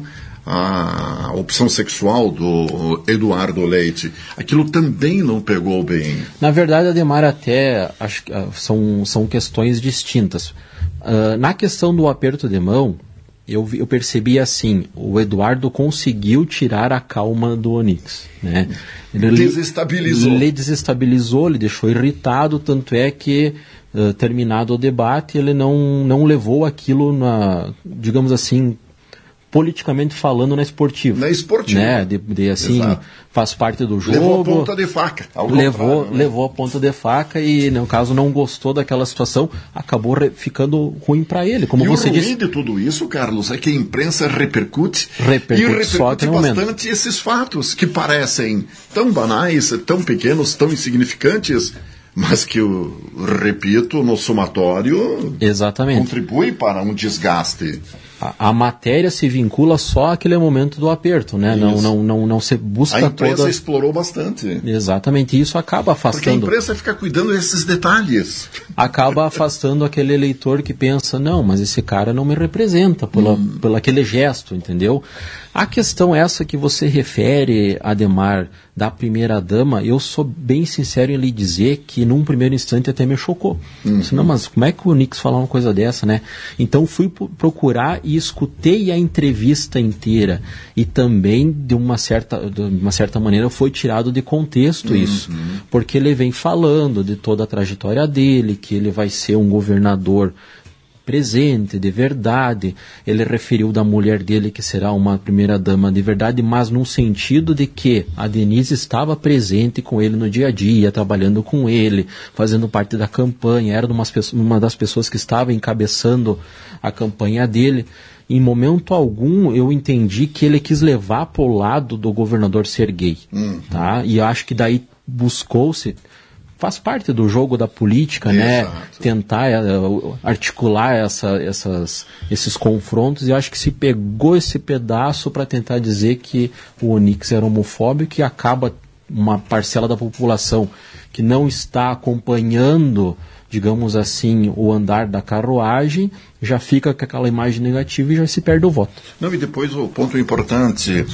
à opção sexual do Eduardo Leite. Aquilo também não pegou bem. Na verdade, Ademar, até acho que são, são questões distintas. Uh, na questão do aperto de mão, Eu, eu percebi assim, o Eduardo conseguiu tirar a calma do Onyx, né? Ele desestabilizou. Ele desestabilizou, ele deixou irritado, tanto é que, uh, terminado o debate, ele não, não levou aquilo na, digamos assim, politicamente falando, na esportiva. Na esportiva. Né? De, de assim, Exato. Faz parte do jogo. Levou a ponta de faca. Levou, né? levou a ponta de faca e, no caso, não gostou daquela situação, acabou re, ficando ruim para ele. Como e você o ruim disse, de tudo isso, Carlos, é que a imprensa repercute, repercute e repercute só até bastante momento. esses fatos que parecem tão banais, tão pequenos, tão insignificantes, mas que, eu repito, no somatório Exatamente. contribui para um desgaste. A, a matéria se vincula só àquele momento do aperto, né? Não, não, não, não se busca toda... A imprensa toda... explorou bastante. Exatamente, isso acaba afastando... Porque a imprensa fica cuidando desses detalhes. Acaba afastando aquele eleitor que pensa, não, mas esse cara não me representa pela, hum. pelo aquele gesto, entendeu? A questão essa que você refere, Ademar, da primeira-dama, eu sou bem sincero em lhe dizer que num primeiro instante até me chocou. Uhum. Disse, não, mas como é que o Onyx fala uma coisa dessa, né? Então fui procurar e escutei a entrevista inteira. E também, de uma certa, de uma certa maneira, foi tirado de contexto uhum. isso. Porque ele vem falando de toda a trajetória dele, que ele vai ser um governador presente, de verdade. Ele referiu da mulher dele que será uma primeira-dama de verdade, mas no sentido de que a Denise estava presente com ele no dia a dia, trabalhando com ele, fazendo parte da campanha, era uma, uma das pessoas que estava encabeçando a campanha dele. Em momento algum eu entendi que ele quis levar para o lado do governador ser gay. Uhum. Tá? E eu acho que daí buscou-se, faz parte do jogo da política, Exato. né? Tentar uh, articular essa, essas, esses confrontos, e eu acho que se pegou esse pedaço para tentar dizer que o Onyx era homofóbico, e acaba uma parcela da população que não está acompanhando, digamos assim, o andar da carruagem, já fica com aquela imagem negativa e já se perde o voto. Não, e depois o ponto importante,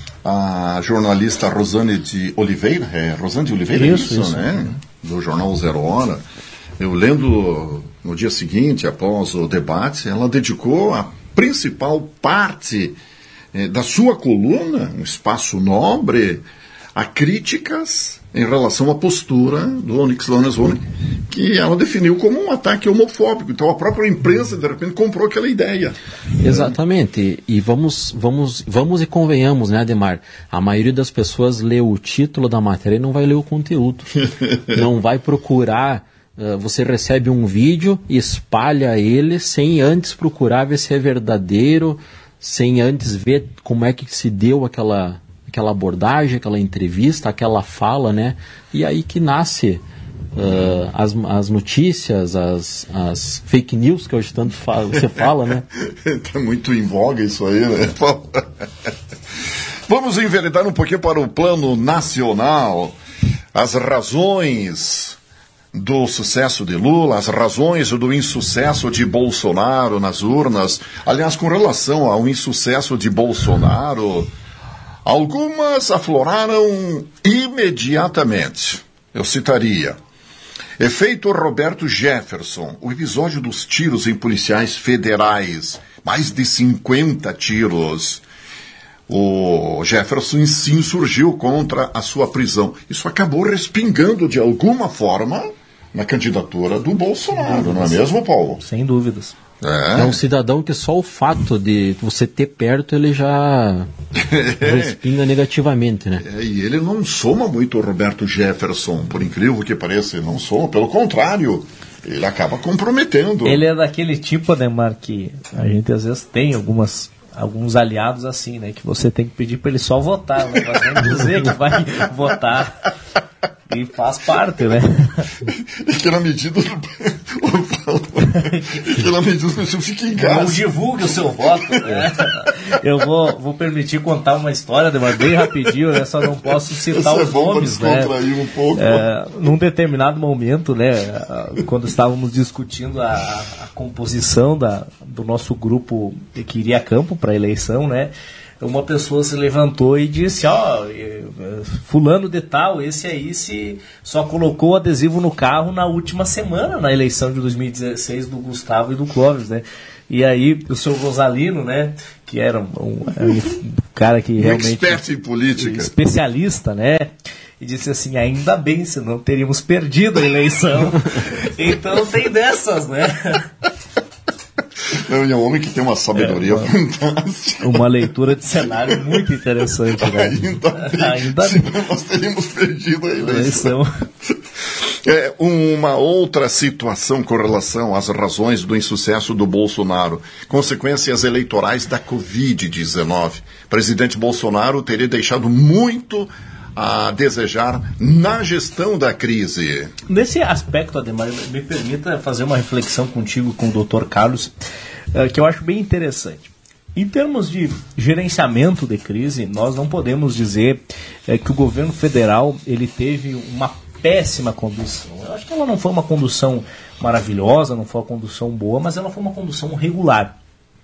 a jornalista Rosane de Oliveira, é Rosane de Oliveira, isso, isso, isso né? Do jornal Zero Hora, eu lendo no dia seguinte, após o debate, ela dedicou a principal parte eh, da sua coluna, um espaço nobre, a críticas em relação à postura do Onyx Lorenzoni, que ela definiu como um ataque homofóbico. Então a própria imprensa, de repente, comprou aquela ideia. Exatamente. E vamos, vamos, vamos e convenhamos, né, Ademar? A maioria das pessoas lê o título da matéria e não vai ler o conteúdo. Não vai procurar. Uh, você recebe um vídeo, espalha ele sem antes procurar ver se é verdadeiro, sem antes ver como é que se deu aquela... aquela abordagem, aquela entrevista, aquela fala, né? E aí que nasce uh, as, as notícias, as, as fake news que hoje tanto fala, você fala, né? Está muito em voga isso aí, né? Vamos enveredar um pouquinho para o plano nacional. As razões do sucesso de Lula, as razões do insucesso de Bolsonaro nas urnas. Aliás, com relação ao insucesso de Bolsonaro, algumas afloraram imediatamente. Eu citaria Efeito Roberto Jefferson, o episódio dos tiros em policiais federais, mais de cinquenta tiros. O Jefferson se insurgiu contra a sua prisão. Isso acabou respingando de alguma forma na candidatura do Bolsonaro, não é mesmo, Paulo? Sem dúvidas. É. É um cidadão que só o fato de você ter perto, ele já respinga negativamente, né? É, e ele não soma muito o Roberto Jefferson, por incrível que pareça, ele não soma, pelo contrário, ele acaba comprometendo. Ele é daquele tipo, Ademar, que a gente às vezes tem algumas, alguns aliados assim, né? Que você tem que pedir para ele só votar, não vai nem dizer que vai votar. E faz parte, né? E que na medida do... e que na medida do senhor fique em casa. Não divulgue o seu voto, né? Eu vou, vou permitir contar uma história, mas bem rapidinho, né? Só não posso citar Isso os é bom nomes, para descontrair né? um pouco. É, num determinado momento, né? Quando estávamos discutindo a, a composição da, do nosso grupo que iria a campo para a eleição, né? Uma pessoa se levantou e disse, ó, oh, fulano de tal, esse aí se só colocou o adesivo no carro na última semana, na eleição de dois mil e dezesseis do Gustavo e do Clóvis, né? E aí o seu Rosalino, né, que era um, um, um cara que realmente... expert em política. Especialista, né? E disse assim, ainda bem, senão teríamos perdido a eleição. Então tem dessas, né? É um homem que tem uma sabedoria é, uma, fantástica. Uma leitura de cenário muito interessante, né? Ainda bem, Ainda senão nós teríamos perdido a eleição. eleição. É, uma outra situação com relação às razões do insucesso do Bolsonaro. Consequências eleitorais da covid dezenove. O presidente Bolsonaro teria deixado muito a desejar na gestão da crise. Nesse aspecto, Ademar, me permita fazer uma reflexão contigo, com o doutor Carlos, uh, que eu acho bem interessante. Em termos de gerenciamento de crise, nós não podemos dizer uh, que o governo federal ele teve uma péssima condução. Eu acho que ela não foi uma condução maravilhosa, não foi uma condução boa, mas ela foi uma condução regular.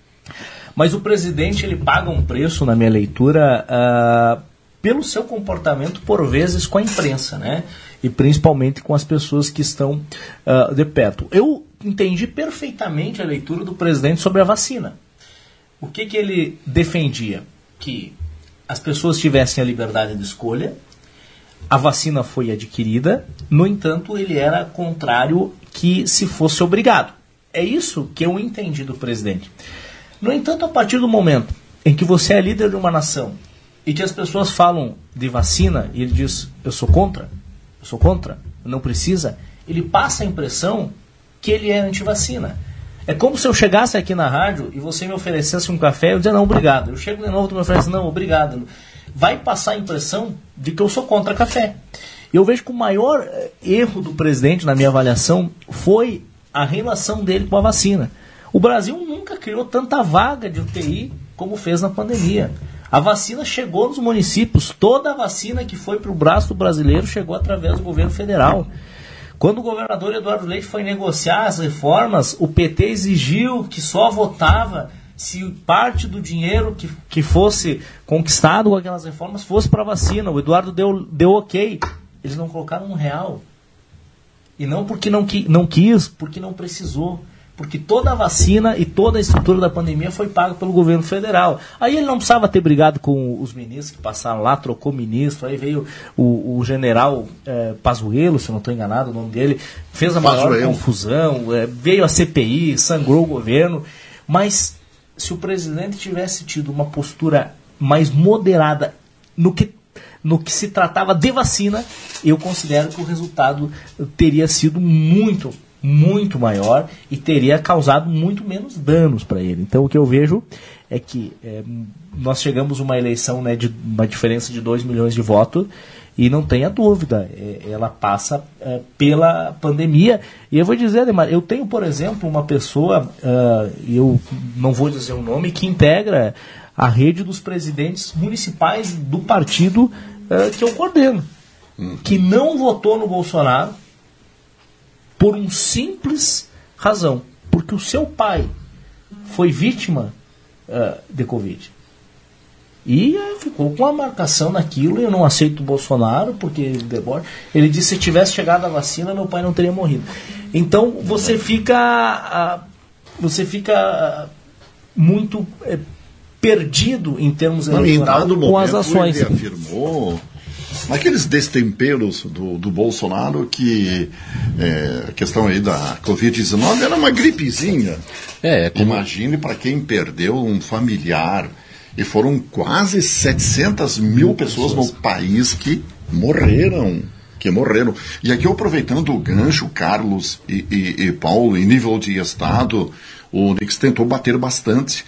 Mas o presidente ele paga um preço, na minha leitura, uh, pelo seu comportamento, por vezes, com a imprensa, né? E principalmente com as pessoas que estão uh, de perto. Eu entendi perfeitamente a leitura do presidente sobre a vacina. O que, que ele defendia? Que as pessoas tivessem a liberdade de escolha, a vacina foi adquirida, no entanto, ele era contrário que se fosse obrigado. É isso que eu entendi do presidente. No entanto, a partir do momento em que você é líder de uma nação, e que as pessoas falam de vacina e ele diz, eu sou contra, eu sou contra, não precisa, ele passa a impressão que ele é anti-vacina. É como se eu chegasse aqui na rádio e você me oferecesse um café e eu dizia, não, obrigado. Eu chego de novo e tu me oferece, não, obrigado. Vai passar a impressão de que eu sou contra café. E eu vejo que o maior erro do presidente, na minha avaliação, foi a relação dele com a vacina. O Brasil nunca criou tanta vaga de U T I como fez na pandemia. A vacina chegou nos municípios, toda a vacina que foi para o braço brasileiro chegou através do governo federal. Quando o governador Eduardo Leite foi negociar as reformas, o P T exigiu que só votava se parte do dinheiro que, que fosse conquistado com aquelas reformas fosse para a vacina. O Eduardo deu, deu ok. Eles não colocaram um real. E não porque não, não quis, porque não precisou. Porque toda a vacina e toda a estrutura da pandemia foi paga pelo governo federal. Aí ele não precisava ter brigado com os ministros que passaram lá, trocou ministro, aí veio o, o general é, Pazuello, se eu não estou enganado o nome dele, fez a maior Pazuello. confusão, é, veio a C P I, sangrou o governo. Mas se o presidente tivesse tido uma postura mais moderada no que, no que se tratava de vacina, eu considero que o resultado teria sido muito muito maior e teria causado muito menos danos para ele. Então o que eu vejo é que é, nós chegamos a uma eleição, né, de uma diferença de dois milhões de votos e não tenha dúvida, é, ela passa é, pela pandemia. E eu vou dizer, Ademar, eu tenho, por exemplo, uma pessoa, uh, eu não vou dizer o nome, que integra a rede dos presidentes municipais do partido uh, que eu coordeno, hum. que não votou no Bolsonaro por uma simples razão, porque o seu pai foi vítima uh, de Covid. E é, ficou com a marcação naquilo, eu não aceito o Bolsonaro, porque ele disse que se tivesse chegado a vacina, meu pai não teria morrido. Então você fica, você fica muito é, perdido em termos eleitorais com as ações. Ele afirmou naqueles destemperos do, do Bolsonaro que é, a questão aí da covid dezenove era uma gripezinha. É, como... Imagine para quem perdeu um familiar. E foram quase setecentas mil pessoas no país que morreram. Que morreram. E aqui, aproveitando o gancho, Carlos e, e, e Paulo, em nível de Estado, o Nix tentou bater bastante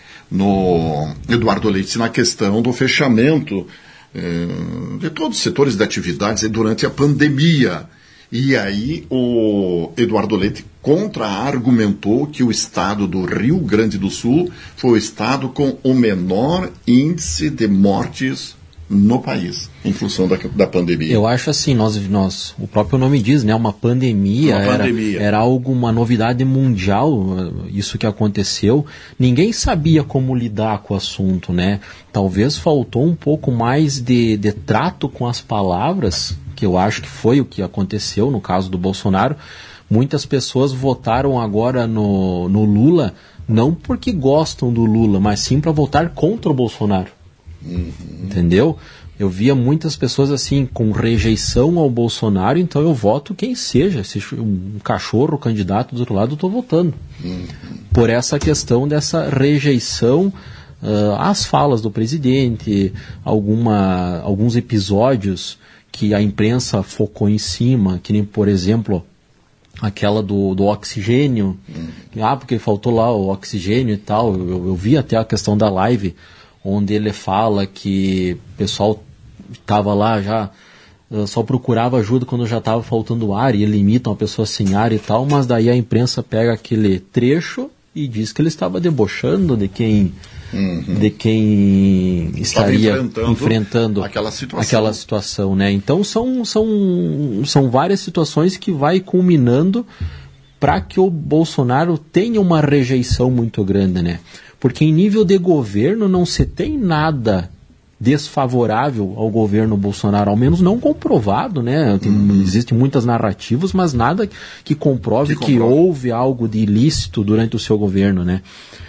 no Eduardo Leite na questão do fechamento eh, de todos os setores de atividades durante a pandemia. E aí o Eduardo Leite contra-argumentou que o estado do Rio Grande do Sul foi o estado com o menor índice de mortes no país, em função da, da pandemia. Eu acho assim, nós, nós, o próprio nome diz, né, uma pandemia, uma pandemia. Era, era algo, uma novidade mundial, isso que aconteceu. Ninguém sabia como lidar com o assunto, né? Talvez faltou um pouco mais de, de trato com as palavras, que eu acho que foi o que aconteceu no caso do Bolsonaro. Muitas pessoas votaram agora no, no Lula, não porque gostam do Lula, mas sim para votar contra o Bolsonaro. Uhum. Entendeu? Eu via muitas pessoas assim, com rejeição ao Bolsonaro, então eu voto quem seja. Se um cachorro candidato do outro lado, eu estou votando. Uhum. Por essa questão dessa rejeição uh, às falas do presidente, alguma, alguns episódios que a imprensa focou em cima, que nem, por exemplo, aquela do, do oxigênio, uhum. ah, porque faltou lá o oxigênio e tal. Eu, eu vi até a questão da live, onde ele fala que o pessoal estava lá já, uh, só procurava ajuda quando já estava faltando ar, e ele imita uma pessoa sem ar e tal, mas daí a imprensa pega aquele trecho e diz que ele estava debochando de quem... Uhum. de quem estaria enfrentando, enfrentando aquela situação, aquela situação, né? Então são, são, são várias situações que vai culminando para que o Bolsonaro tenha uma rejeição muito grande, né? Porque em nível de governo não se tem nada desfavorável ao governo Bolsonaro, ao menos não comprovado, né? Tem, uhum. Existem muitas narrativas, mas nada que comprove que, que houve algo de ilícito durante o seu governo, né?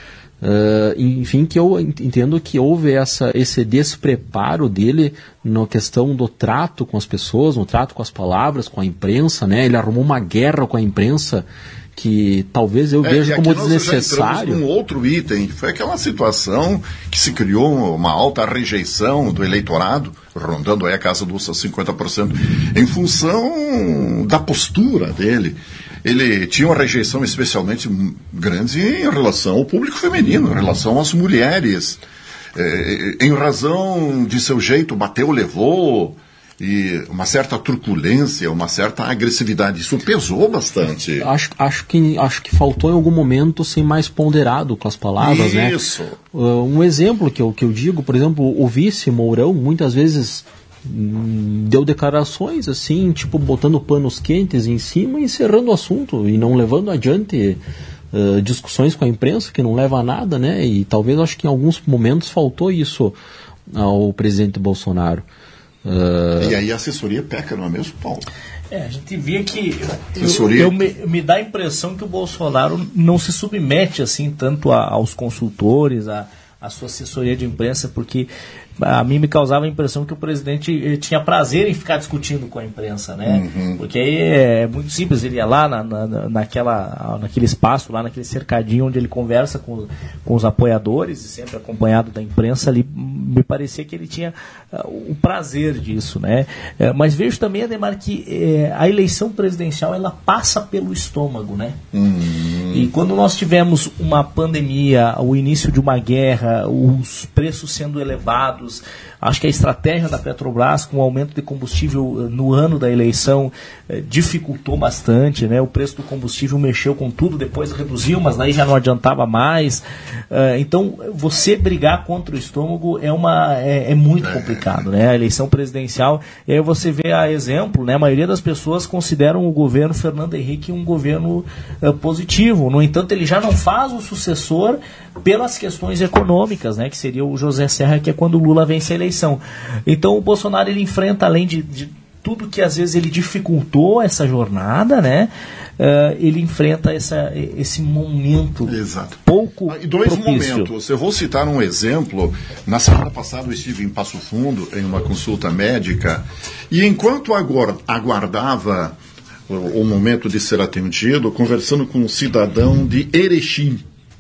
Uh, enfim, que eu entendo que houve essa, esse despreparo dele na questão do trato com as pessoas, no trato com as palavras, com a imprensa, né? Ele arrumou uma guerra com a imprensa que talvez eu é, veja como desnecessário. Nós já entramos num outro item, foi aquela situação que se criou uma alta rejeição do eleitorado, rondando aí a casa dos cinquenta por cento, em função da postura dele. Ele tinha uma rejeição especialmente grande em relação ao público feminino, em relação às mulheres. É, em razão de seu jeito, bateu, levou, e uma certa truculência, uma certa agressividade. Isso pesou bastante. Acho, acho, que, acho que faltou em algum momento ser mais ponderado com as palavras, né? Isso. Uh, um exemplo que eu, que eu digo, por exemplo, o vice Mourão, muitas vezes... deu declarações assim, tipo botando panos quentes em cima e encerrando o assunto e não levando adiante uh, discussões com a imprensa que não leva a nada, né? E talvez acho que em alguns momentos faltou isso ao presidente Bolsonaro. Uh... E aí a assessoria peca, não é mesmo, Paulo? É, a gente vê que eu, eu me, me dá a impressão que o Bolsonaro não se submete assim tanto a, aos consultores, a, a sua assessoria de imprensa, porque a mim me causava a impressão que o presidente tinha prazer em ficar discutindo com a imprensa, né? Uhum. Porque aí é muito simples, ele ia lá na, na, naquela, naquele espaço, lá naquele cercadinho onde ele conversa com, com os apoiadores, e sempre acompanhado da imprensa, ali me parecia que ele tinha uh, o prazer disso, né? Uh, mas vejo também, Ademar, que uh, a eleição presidencial, ela passa pelo estômago, né? Uhum. E quando nós tivemos uma pandemia, o início de uma guerra, os preços sendo elevados, acho que a estratégia da Petrobras com o aumento de combustível no ano da eleição eh, dificultou bastante, né? O preço do combustível mexeu com tudo, depois reduziu, mas daí já não adiantava mais. Uh, então, você brigar contra o estômago é, uma, é, é muito complicado, né? A eleição presidencial, e aí você vê a exemplo, né? A maioria das pessoas consideram o governo Fernando Henrique um governo uh, positivo, executivo. No entanto, ele já não faz o sucessor pelas questões econômicas, né, que seria o José Serra, que é quando o Lula vence a eleição. Então o Bolsonaro ele enfrenta, além de, de tudo que às vezes ele dificultou essa jornada, né, uh, ele enfrenta essa, esse momento Exato. pouco ah, e dois propício. momentos. Eu vou citar um exemplo. Na semana passada eu estive em Passo Fundo em uma consulta médica e enquanto aguardava o, o momento de ser atendido, conversando com um cidadão de Erechim.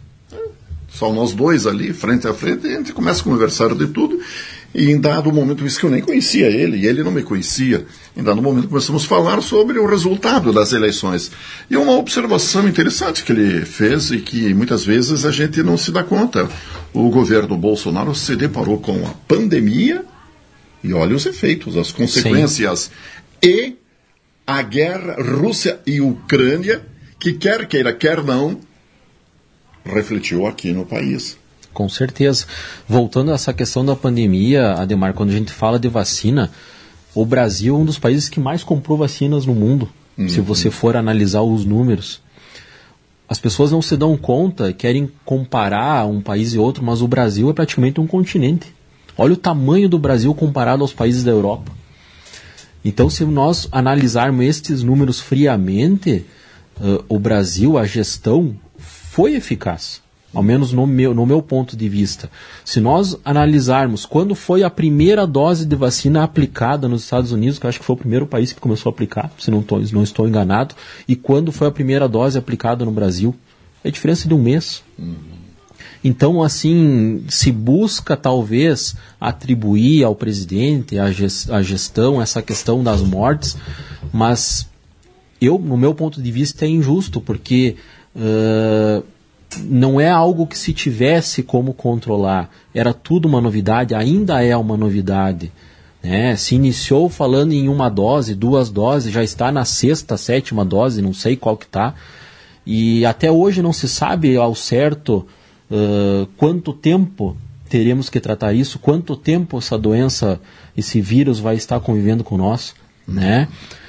Só nós dois ali, frente a frente, e a gente começa a conversar de tudo. E em dado momento, isso que eu nem conhecia ele, e ele não me conhecia, em dado momento começamos a falar sobre o resultado das eleições. E uma observação interessante que ele fez e que muitas vezes a gente não se dá conta. O governo Bolsonaro se deparou com a pandemia e olha os efeitos, as consequências. Sim. E a guerra Rússia e Ucrânia, que quer queira, quer não, refletiu aqui no país. Com certeza. Voltando a essa questão da pandemia, Ademar, quando a gente fala de vacina, o Brasil é um dos países que mais comprou vacinas no mundo, uhum. se você for analisar os números. As pessoas não se dão conta, querem comparar um país e outro, mas o Brasil é praticamente um continente. Olha o tamanho do Brasil comparado aos países da Europa. Então, se nós analisarmos estes números friamente, uh, o Brasil, a gestão, foi eficaz. Ao menos no meu, no meu ponto de vista. Se nós analisarmos quando foi a primeira dose de vacina aplicada nos Estados Unidos, que eu acho que foi o primeiro país que começou a aplicar, se não, tô, não estou enganado, e quando foi a primeira dose aplicada no Brasil, é a diferença de um mês. Uhum. Então, assim, se busca talvez atribuir ao presidente, à gestão, essa questão das mortes, mas eu, no meu ponto de vista, é injusto, porque Uh, não é algo que se tivesse como controlar, era tudo uma novidade, ainda é uma novidade, né? Se iniciou falando em uma dose, duas doses, já está na sexta, sétima dose, não sei qual que está, e até hoje não se sabe ao certo uh, quanto tempo teremos que tratar isso, quanto tempo essa doença, esse vírus vai estar convivendo com nós, né?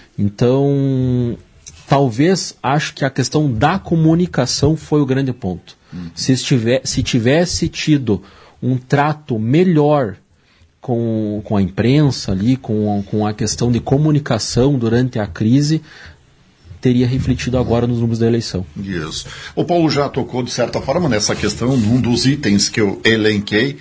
Então, talvez, acho que a questão da comunicação foi o grande ponto. Uhum. Se, estiver, se tivesse tido um trato melhor com, com a imprensa ali, com, com a questão de comunicação durante a crise, teria refletido agora nos números da eleição. Isso. O Paulo já tocou, de certa forma, nessa questão, num dos itens que eu elenquei,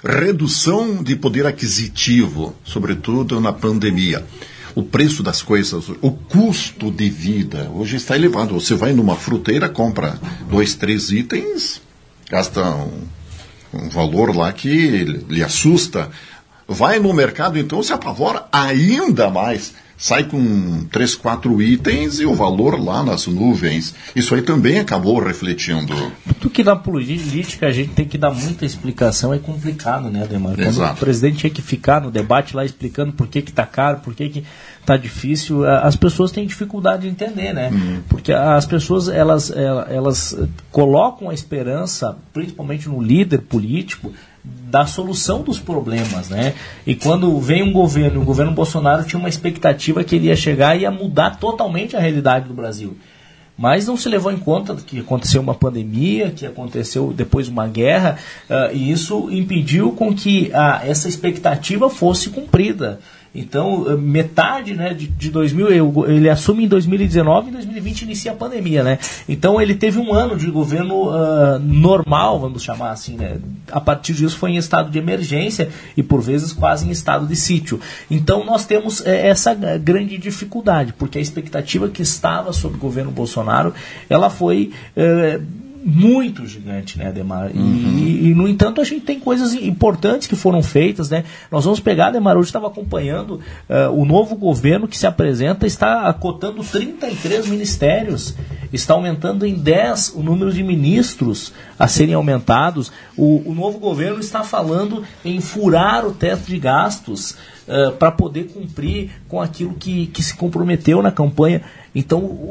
redução de poder aquisitivo, sobretudo na pandemia. O preço das coisas, o custo de vida, hoje está elevado. Você vai numa fruteira, compra dois, três itens, gasta um, um valor lá que lhe assusta. Vai no mercado, então, se apavora ainda mais. Sai com três, quatro itens e o valor lá nas nuvens. Isso aí também acabou refletindo. Tudo que na política a gente tem que dar muita explicação é complicado, né, Ademar? Quando Exato. O presidente tinha que ficar no debate lá explicando por que que tá caro, por que que tá difícil, as pessoas têm dificuldade de entender, né? Uhum. Porque as pessoas, elas, elas colocam a esperança, principalmente no líder político, da solução dos problemas, né? E quando vem um governo, o governo Bolsonaro tinha uma expectativa que ele ia chegar e ia mudar totalmente a realidade do Brasil. Mas não se levou em conta que aconteceu uma pandemia, que aconteceu depois uma guerra, uh, e isso impediu com que uh, essa expectativa fosse cumprida. Então, metade, né, de, de dois mil, ele assume em dois mil e dezenove e em dois mil e vinte inicia a pandemia, né? Então ele teve um ano de governo uh, normal, vamos chamar assim, né? A partir disso foi em estado de emergência e por vezes quase em estado de sítio. Então nós temos é, essa grande dificuldade, porque a expectativa que estava sobre o governo Bolsonaro, ela foi é, muito gigante, né, Ademar? E, uhum. e, e, no entanto, a gente tem coisas importantes que foram feitas, né? Nós vamos pegar, Ademar, hoje estava acompanhando uh, o novo governo que se apresenta, está acotando trinta e três ministérios, está aumentando em dez o número de ministros a serem aumentados. O, o novo governo está falando em furar o teto de gastos uh, para poder cumprir com aquilo que, que se comprometeu na campanha. Então, o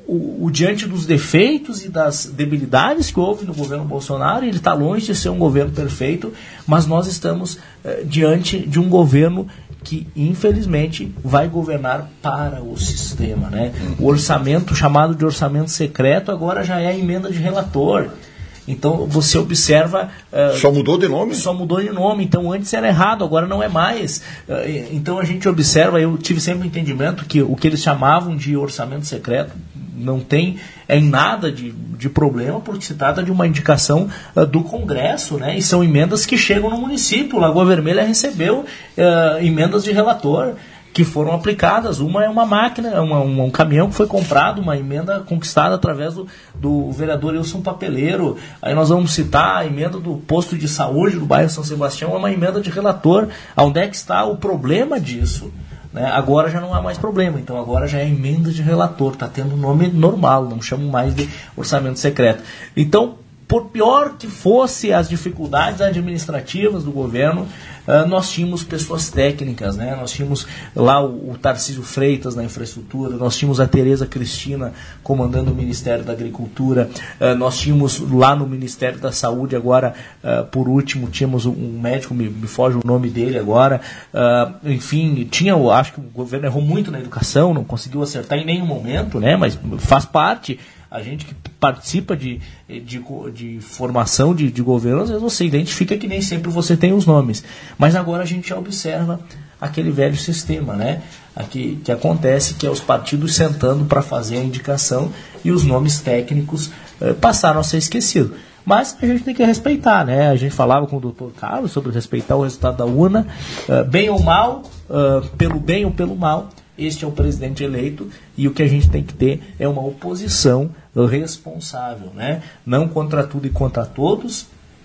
o, o, diante dos defeitos e das debilidades que houve no governo Bolsonaro, ele está longe de ser um governo perfeito, mas nós estamos eh, diante de um governo que, infelizmente, vai governar para o sistema, né? O orçamento, chamado de orçamento secreto, agora já é a emenda de relator. Então, você observa... Uh, só mudou de nome? Só mudou de nome. Então, antes era errado, agora não é mais. Uh, então, a gente observa, eu tive sempre o entendimento que o que eles chamavam de orçamento secreto não tem em nada de, de problema, porque se trata de uma indicação uh, do Congresso, né? E são emendas que chegam no município. Lagoa Vermelha recebeu uh, emendas de relator que foram aplicadas. Uma é uma máquina, uma, um, um caminhão que foi comprado, uma emenda conquistada através do, do vereador Wilson Papeleiro. Aí nós vamos citar a emenda do posto de saúde do bairro São Sebastião, é uma emenda de relator. Onde é que está o problema disso? Né? Agora já não há mais problema, então agora já é emenda de relator, está tendo nome normal, não chamam mais de orçamento secreto. Então, por pior que fossem as dificuldades administrativas do governo, uh, nós tínhamos pessoas técnicas, né? Nós tínhamos lá o, o Tarcísio Freitas na infraestrutura, nós tínhamos a Tereza Cristina comandando o Ministério da Agricultura, uh, nós tínhamos lá no Ministério da Saúde agora, uh, por último, tínhamos um, um médico, me, me foge o nome dele agora, uh, enfim, tinha, eu acho que o governo errou muito na educação, não conseguiu acertar em nenhum momento, né? Mas faz parte. A gente que participa de, de, de formação de, de governo, às vezes você identifica que nem sempre você tem os nomes. Mas agora a gente já observa aquele velho sistema, né? Aqui, que acontece, que é os partidos sentando para fazer a indicação e os nomes técnicos eh, passaram a ser esquecidos. Mas a gente tem que respeitar, né? A gente falava com o doutor Carlos sobre respeitar o resultado da urna, uh, bem ou mal, uh, pelo bem ou pelo mal. Este é o presidente eleito e o que a gente tem que ter é uma oposição responsável, né? Não contra tudo e contra todos,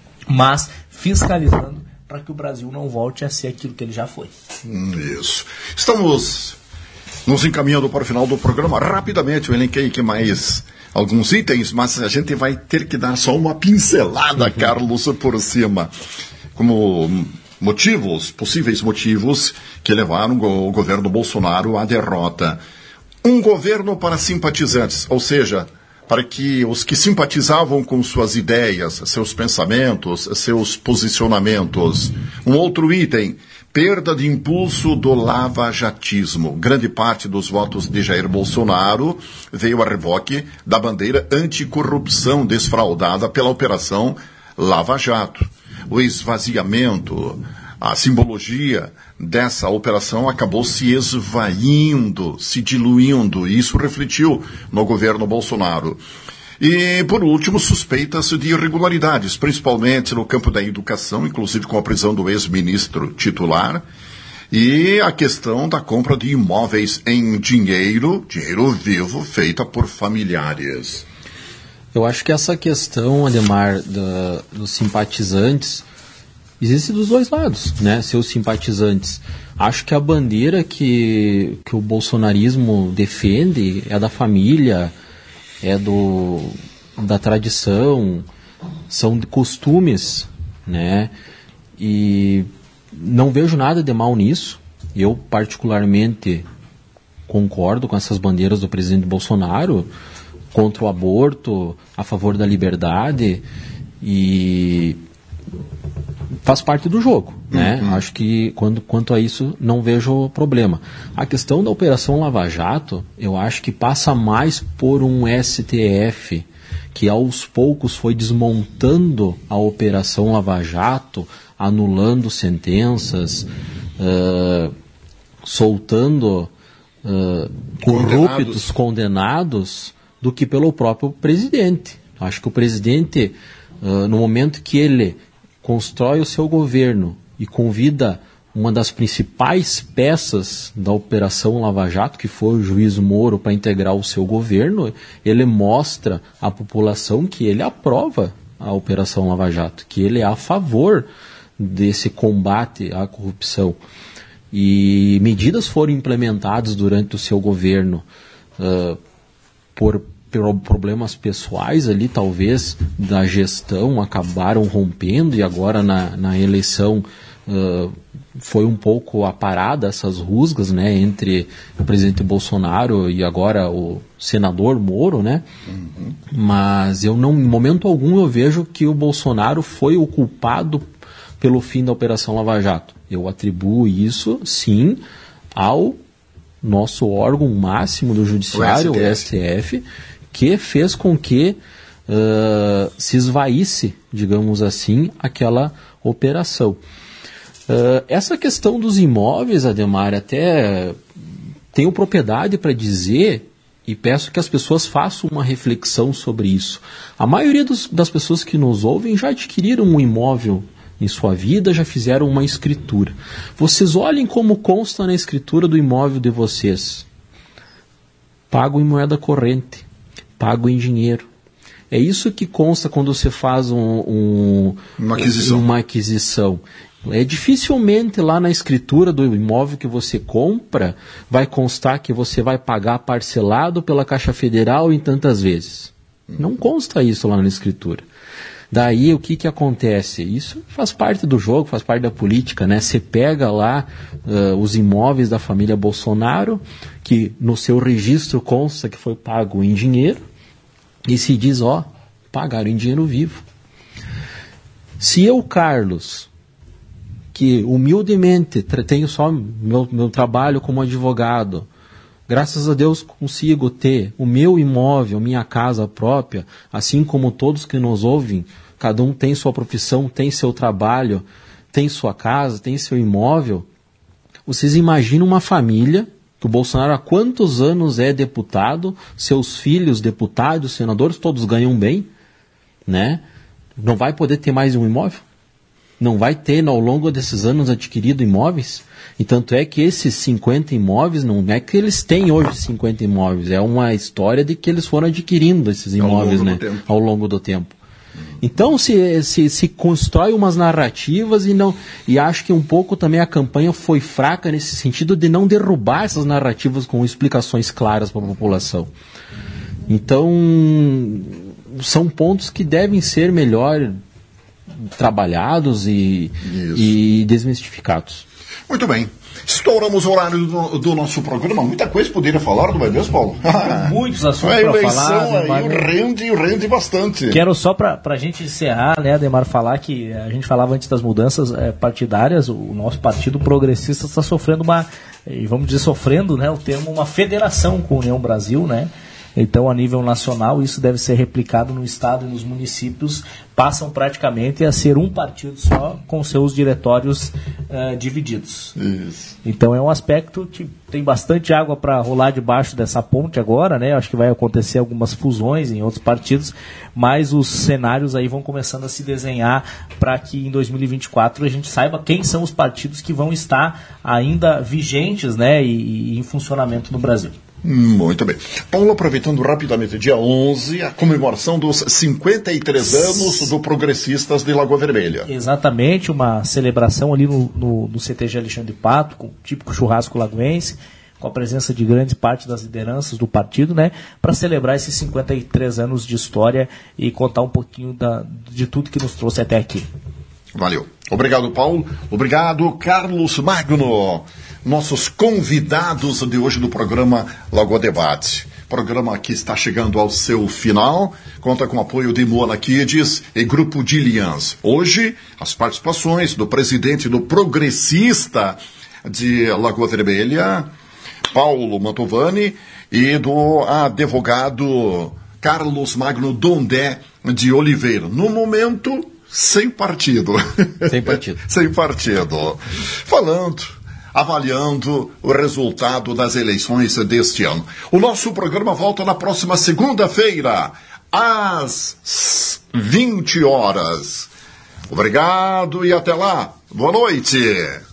mas fiscalizando para que o Brasil não volte a ser aquilo que ele já foi. Isso. Estamos nos encaminhando para o final do programa. Rapidamente, eu elenquei aqui mais alguns itens, mas a gente vai ter que dar só uma pincelada, Carlos, por cima. Como motivos, possíveis motivos que levaram o governo Bolsonaro à derrota. Um governo para simpatizantes, ou seja, para que os que simpatizavam com suas ideias, seus pensamentos, seus posicionamentos. Um outro item, perda de impulso do lavajatismo. Grande parte dos votos de Jair Bolsonaro veio a reboque da bandeira anticorrupção desfraudada pela Operação Lava Jato. O esvaziamento, a simbologia dessa operação acabou se esvaindo, se diluindo, e isso refletiu no governo Bolsonaro. E, por último, suspeitas de irregularidades, principalmente no campo da educação, inclusive com a prisão do ex-ministro titular, e a questão da compra de imóveis em dinheiro, dinheiro vivo, feita por familiares. Eu acho que essa questão, Ademar, da, dos simpatizantes, existe dos dois lados, né? Seus simpatizantes. Acho que a bandeira que, que o bolsonarismo defende é da família, é do, da tradição, são de costumes, né? E não vejo nada de mal nisso. Eu, particularmente, concordo com essas bandeiras do presidente Bolsonaro, contra o aborto, a favor da liberdade, e faz parte do jogo, né? Uhum. Acho que quando, quanto a isso não vejo problema. A questão da Operação Lava Jato, eu acho que passa mais por um S T F que aos poucos foi desmontando a Operação Lava Jato, anulando sentenças, uh, soltando uh, corruptos, condenados, do que pelo próprio presidente. Acho que o presidente, uh, no momento que ele constrói o seu governo e convida uma das principais peças da Operação Lava Jato, que foi o juiz Moro, para integrar o seu governo, ele mostra à população que ele aprova a Operação Lava Jato, que ele é a favor desse combate à corrupção. E medidas foram implementadas durante o seu governo uh, por problemas pessoais ali, talvez, da gestão, acabaram rompendo, e agora na, na eleição uh, foi um pouco aparada essas rusgas, né, entre o presidente Bolsonaro e agora o senador Moro, né? Uhum. Mas eu não, em momento algum eu vejo que o Bolsonaro foi o culpado pelo fim da Operação Lava Jato. Eu atribuo isso, sim, ao nosso órgão máximo do judiciário, o S T F, o S T F, que fez com que uh, se esvaísse, digamos assim, aquela operação. Uh, essa questão dos imóveis, Ademar, até tenho propriedade para dizer e peço que as pessoas façam uma reflexão sobre isso. A maioria dos, das pessoas que nos ouvem já adquiriram um imóvel em sua vida, já fizeram uma escritura. Vocês olhem como consta na escritura do imóvel de vocês. Pago em moeda corrente, pago em dinheiro. É isso que consta quando você faz um, um, uma aquisição. uma aquisição. É dificilmente lá na escritura do imóvel que você compra vai constar que você vai pagar parcelado pela Caixa Federal em tantas vezes. Não consta isso lá na escritura. Daí o que, que acontece? Isso faz parte do jogo, faz parte da política, né? Você pega lá uh, os imóveis da família Bolsonaro, que no seu registro consta que foi pago em dinheiro, e se diz, ó, pagaram em dinheiro vivo. Se eu, Carlos, que humildemente tenho só meu, meu trabalho como advogado, graças a Deus consigo ter o meu imóvel, minha casa própria, assim como todos que nos ouvem, cada um tem sua profissão, tem seu trabalho, tem sua casa, tem seu imóvel. Vocês imaginam uma família, que o Bolsonaro há quantos anos é deputado, seus filhos deputados, senadores, todos ganham bem, né? Não vai poder ter mais um imóvel? Não vai ter, ao longo desses anos, adquirido imóveis? E tanto é que esses cinquenta imóveis, não é que eles têm hoje cinquenta imóveis, é uma história de que eles foram adquirindo esses imóveis, né, ao longo do tempo. Então se, se, se constrói umas narrativas e, não, e acho que um pouco também a campanha foi fraca nesse sentido de não derrubar essas narrativas com explicações claras para a população. Então são pontos que devem ser melhor trabalhados e, e desmistificados. Muito bem. Estouramos o horário do, do nosso programa. Muita coisa poderia falar, não é mesmo, Paulo? Muitos assuntos para falar. Aí rende, rende bastante. Quero só para a gente encerrar, né, Ademar, falar que a gente falava antes das mudanças é, partidárias, o nosso partido progressista está sofrendo uma, vamos dizer, sofrendo, né, o termo, uma federação com a União Brasil, né? Então, a nível nacional, isso deve ser replicado no Estado e nos municípios, passam praticamente a ser um partido só, com seus diretórios uh, divididos. Isso. Então, é um aspecto que tem bastante água para rolar debaixo dessa ponte agora, né? Acho que vai acontecer algumas fusões em outros partidos, mas os cenários aí vão começando a se desenhar para que em dois mil e vinte e quatro a gente saiba quem são os partidos que vão estar ainda vigentes, né, e, e em funcionamento no Brasil. Muito bem. Paulo, aproveitando rapidamente, dia onze, a comemoração dos cinquenta e três anos do Progressistas de Lagoa Vermelha. Exatamente, uma celebração ali no, no, no C T G Alexandre Pato, com o típico churrasco lagoense, com a presença de grande parte das lideranças do partido, né, para celebrar esses cinquenta e três anos de história e contar um pouquinho da, de tudo que nos trouxe até aqui. Valeu. Obrigado, Paulo. Obrigado, Carlos Magno. Nossos convidados de hoje do programa Lagoa Debate. Programa que está chegando ao seu final. Conta com o apoio de Moana Kids e Grupo Dilians. Hoje, as participações do presidente do Progressista de Lagoa Vermelha, Paulo Mantovani, e do advogado Carlos Magno Dondé de Oliveira. No momento, sem partido. Sem partido. Sem partido. Falando, avaliando o resultado das eleições deste ano. O nosso programa volta na próxima segunda-feira, às vinte horas. Obrigado e até lá. Boa noite.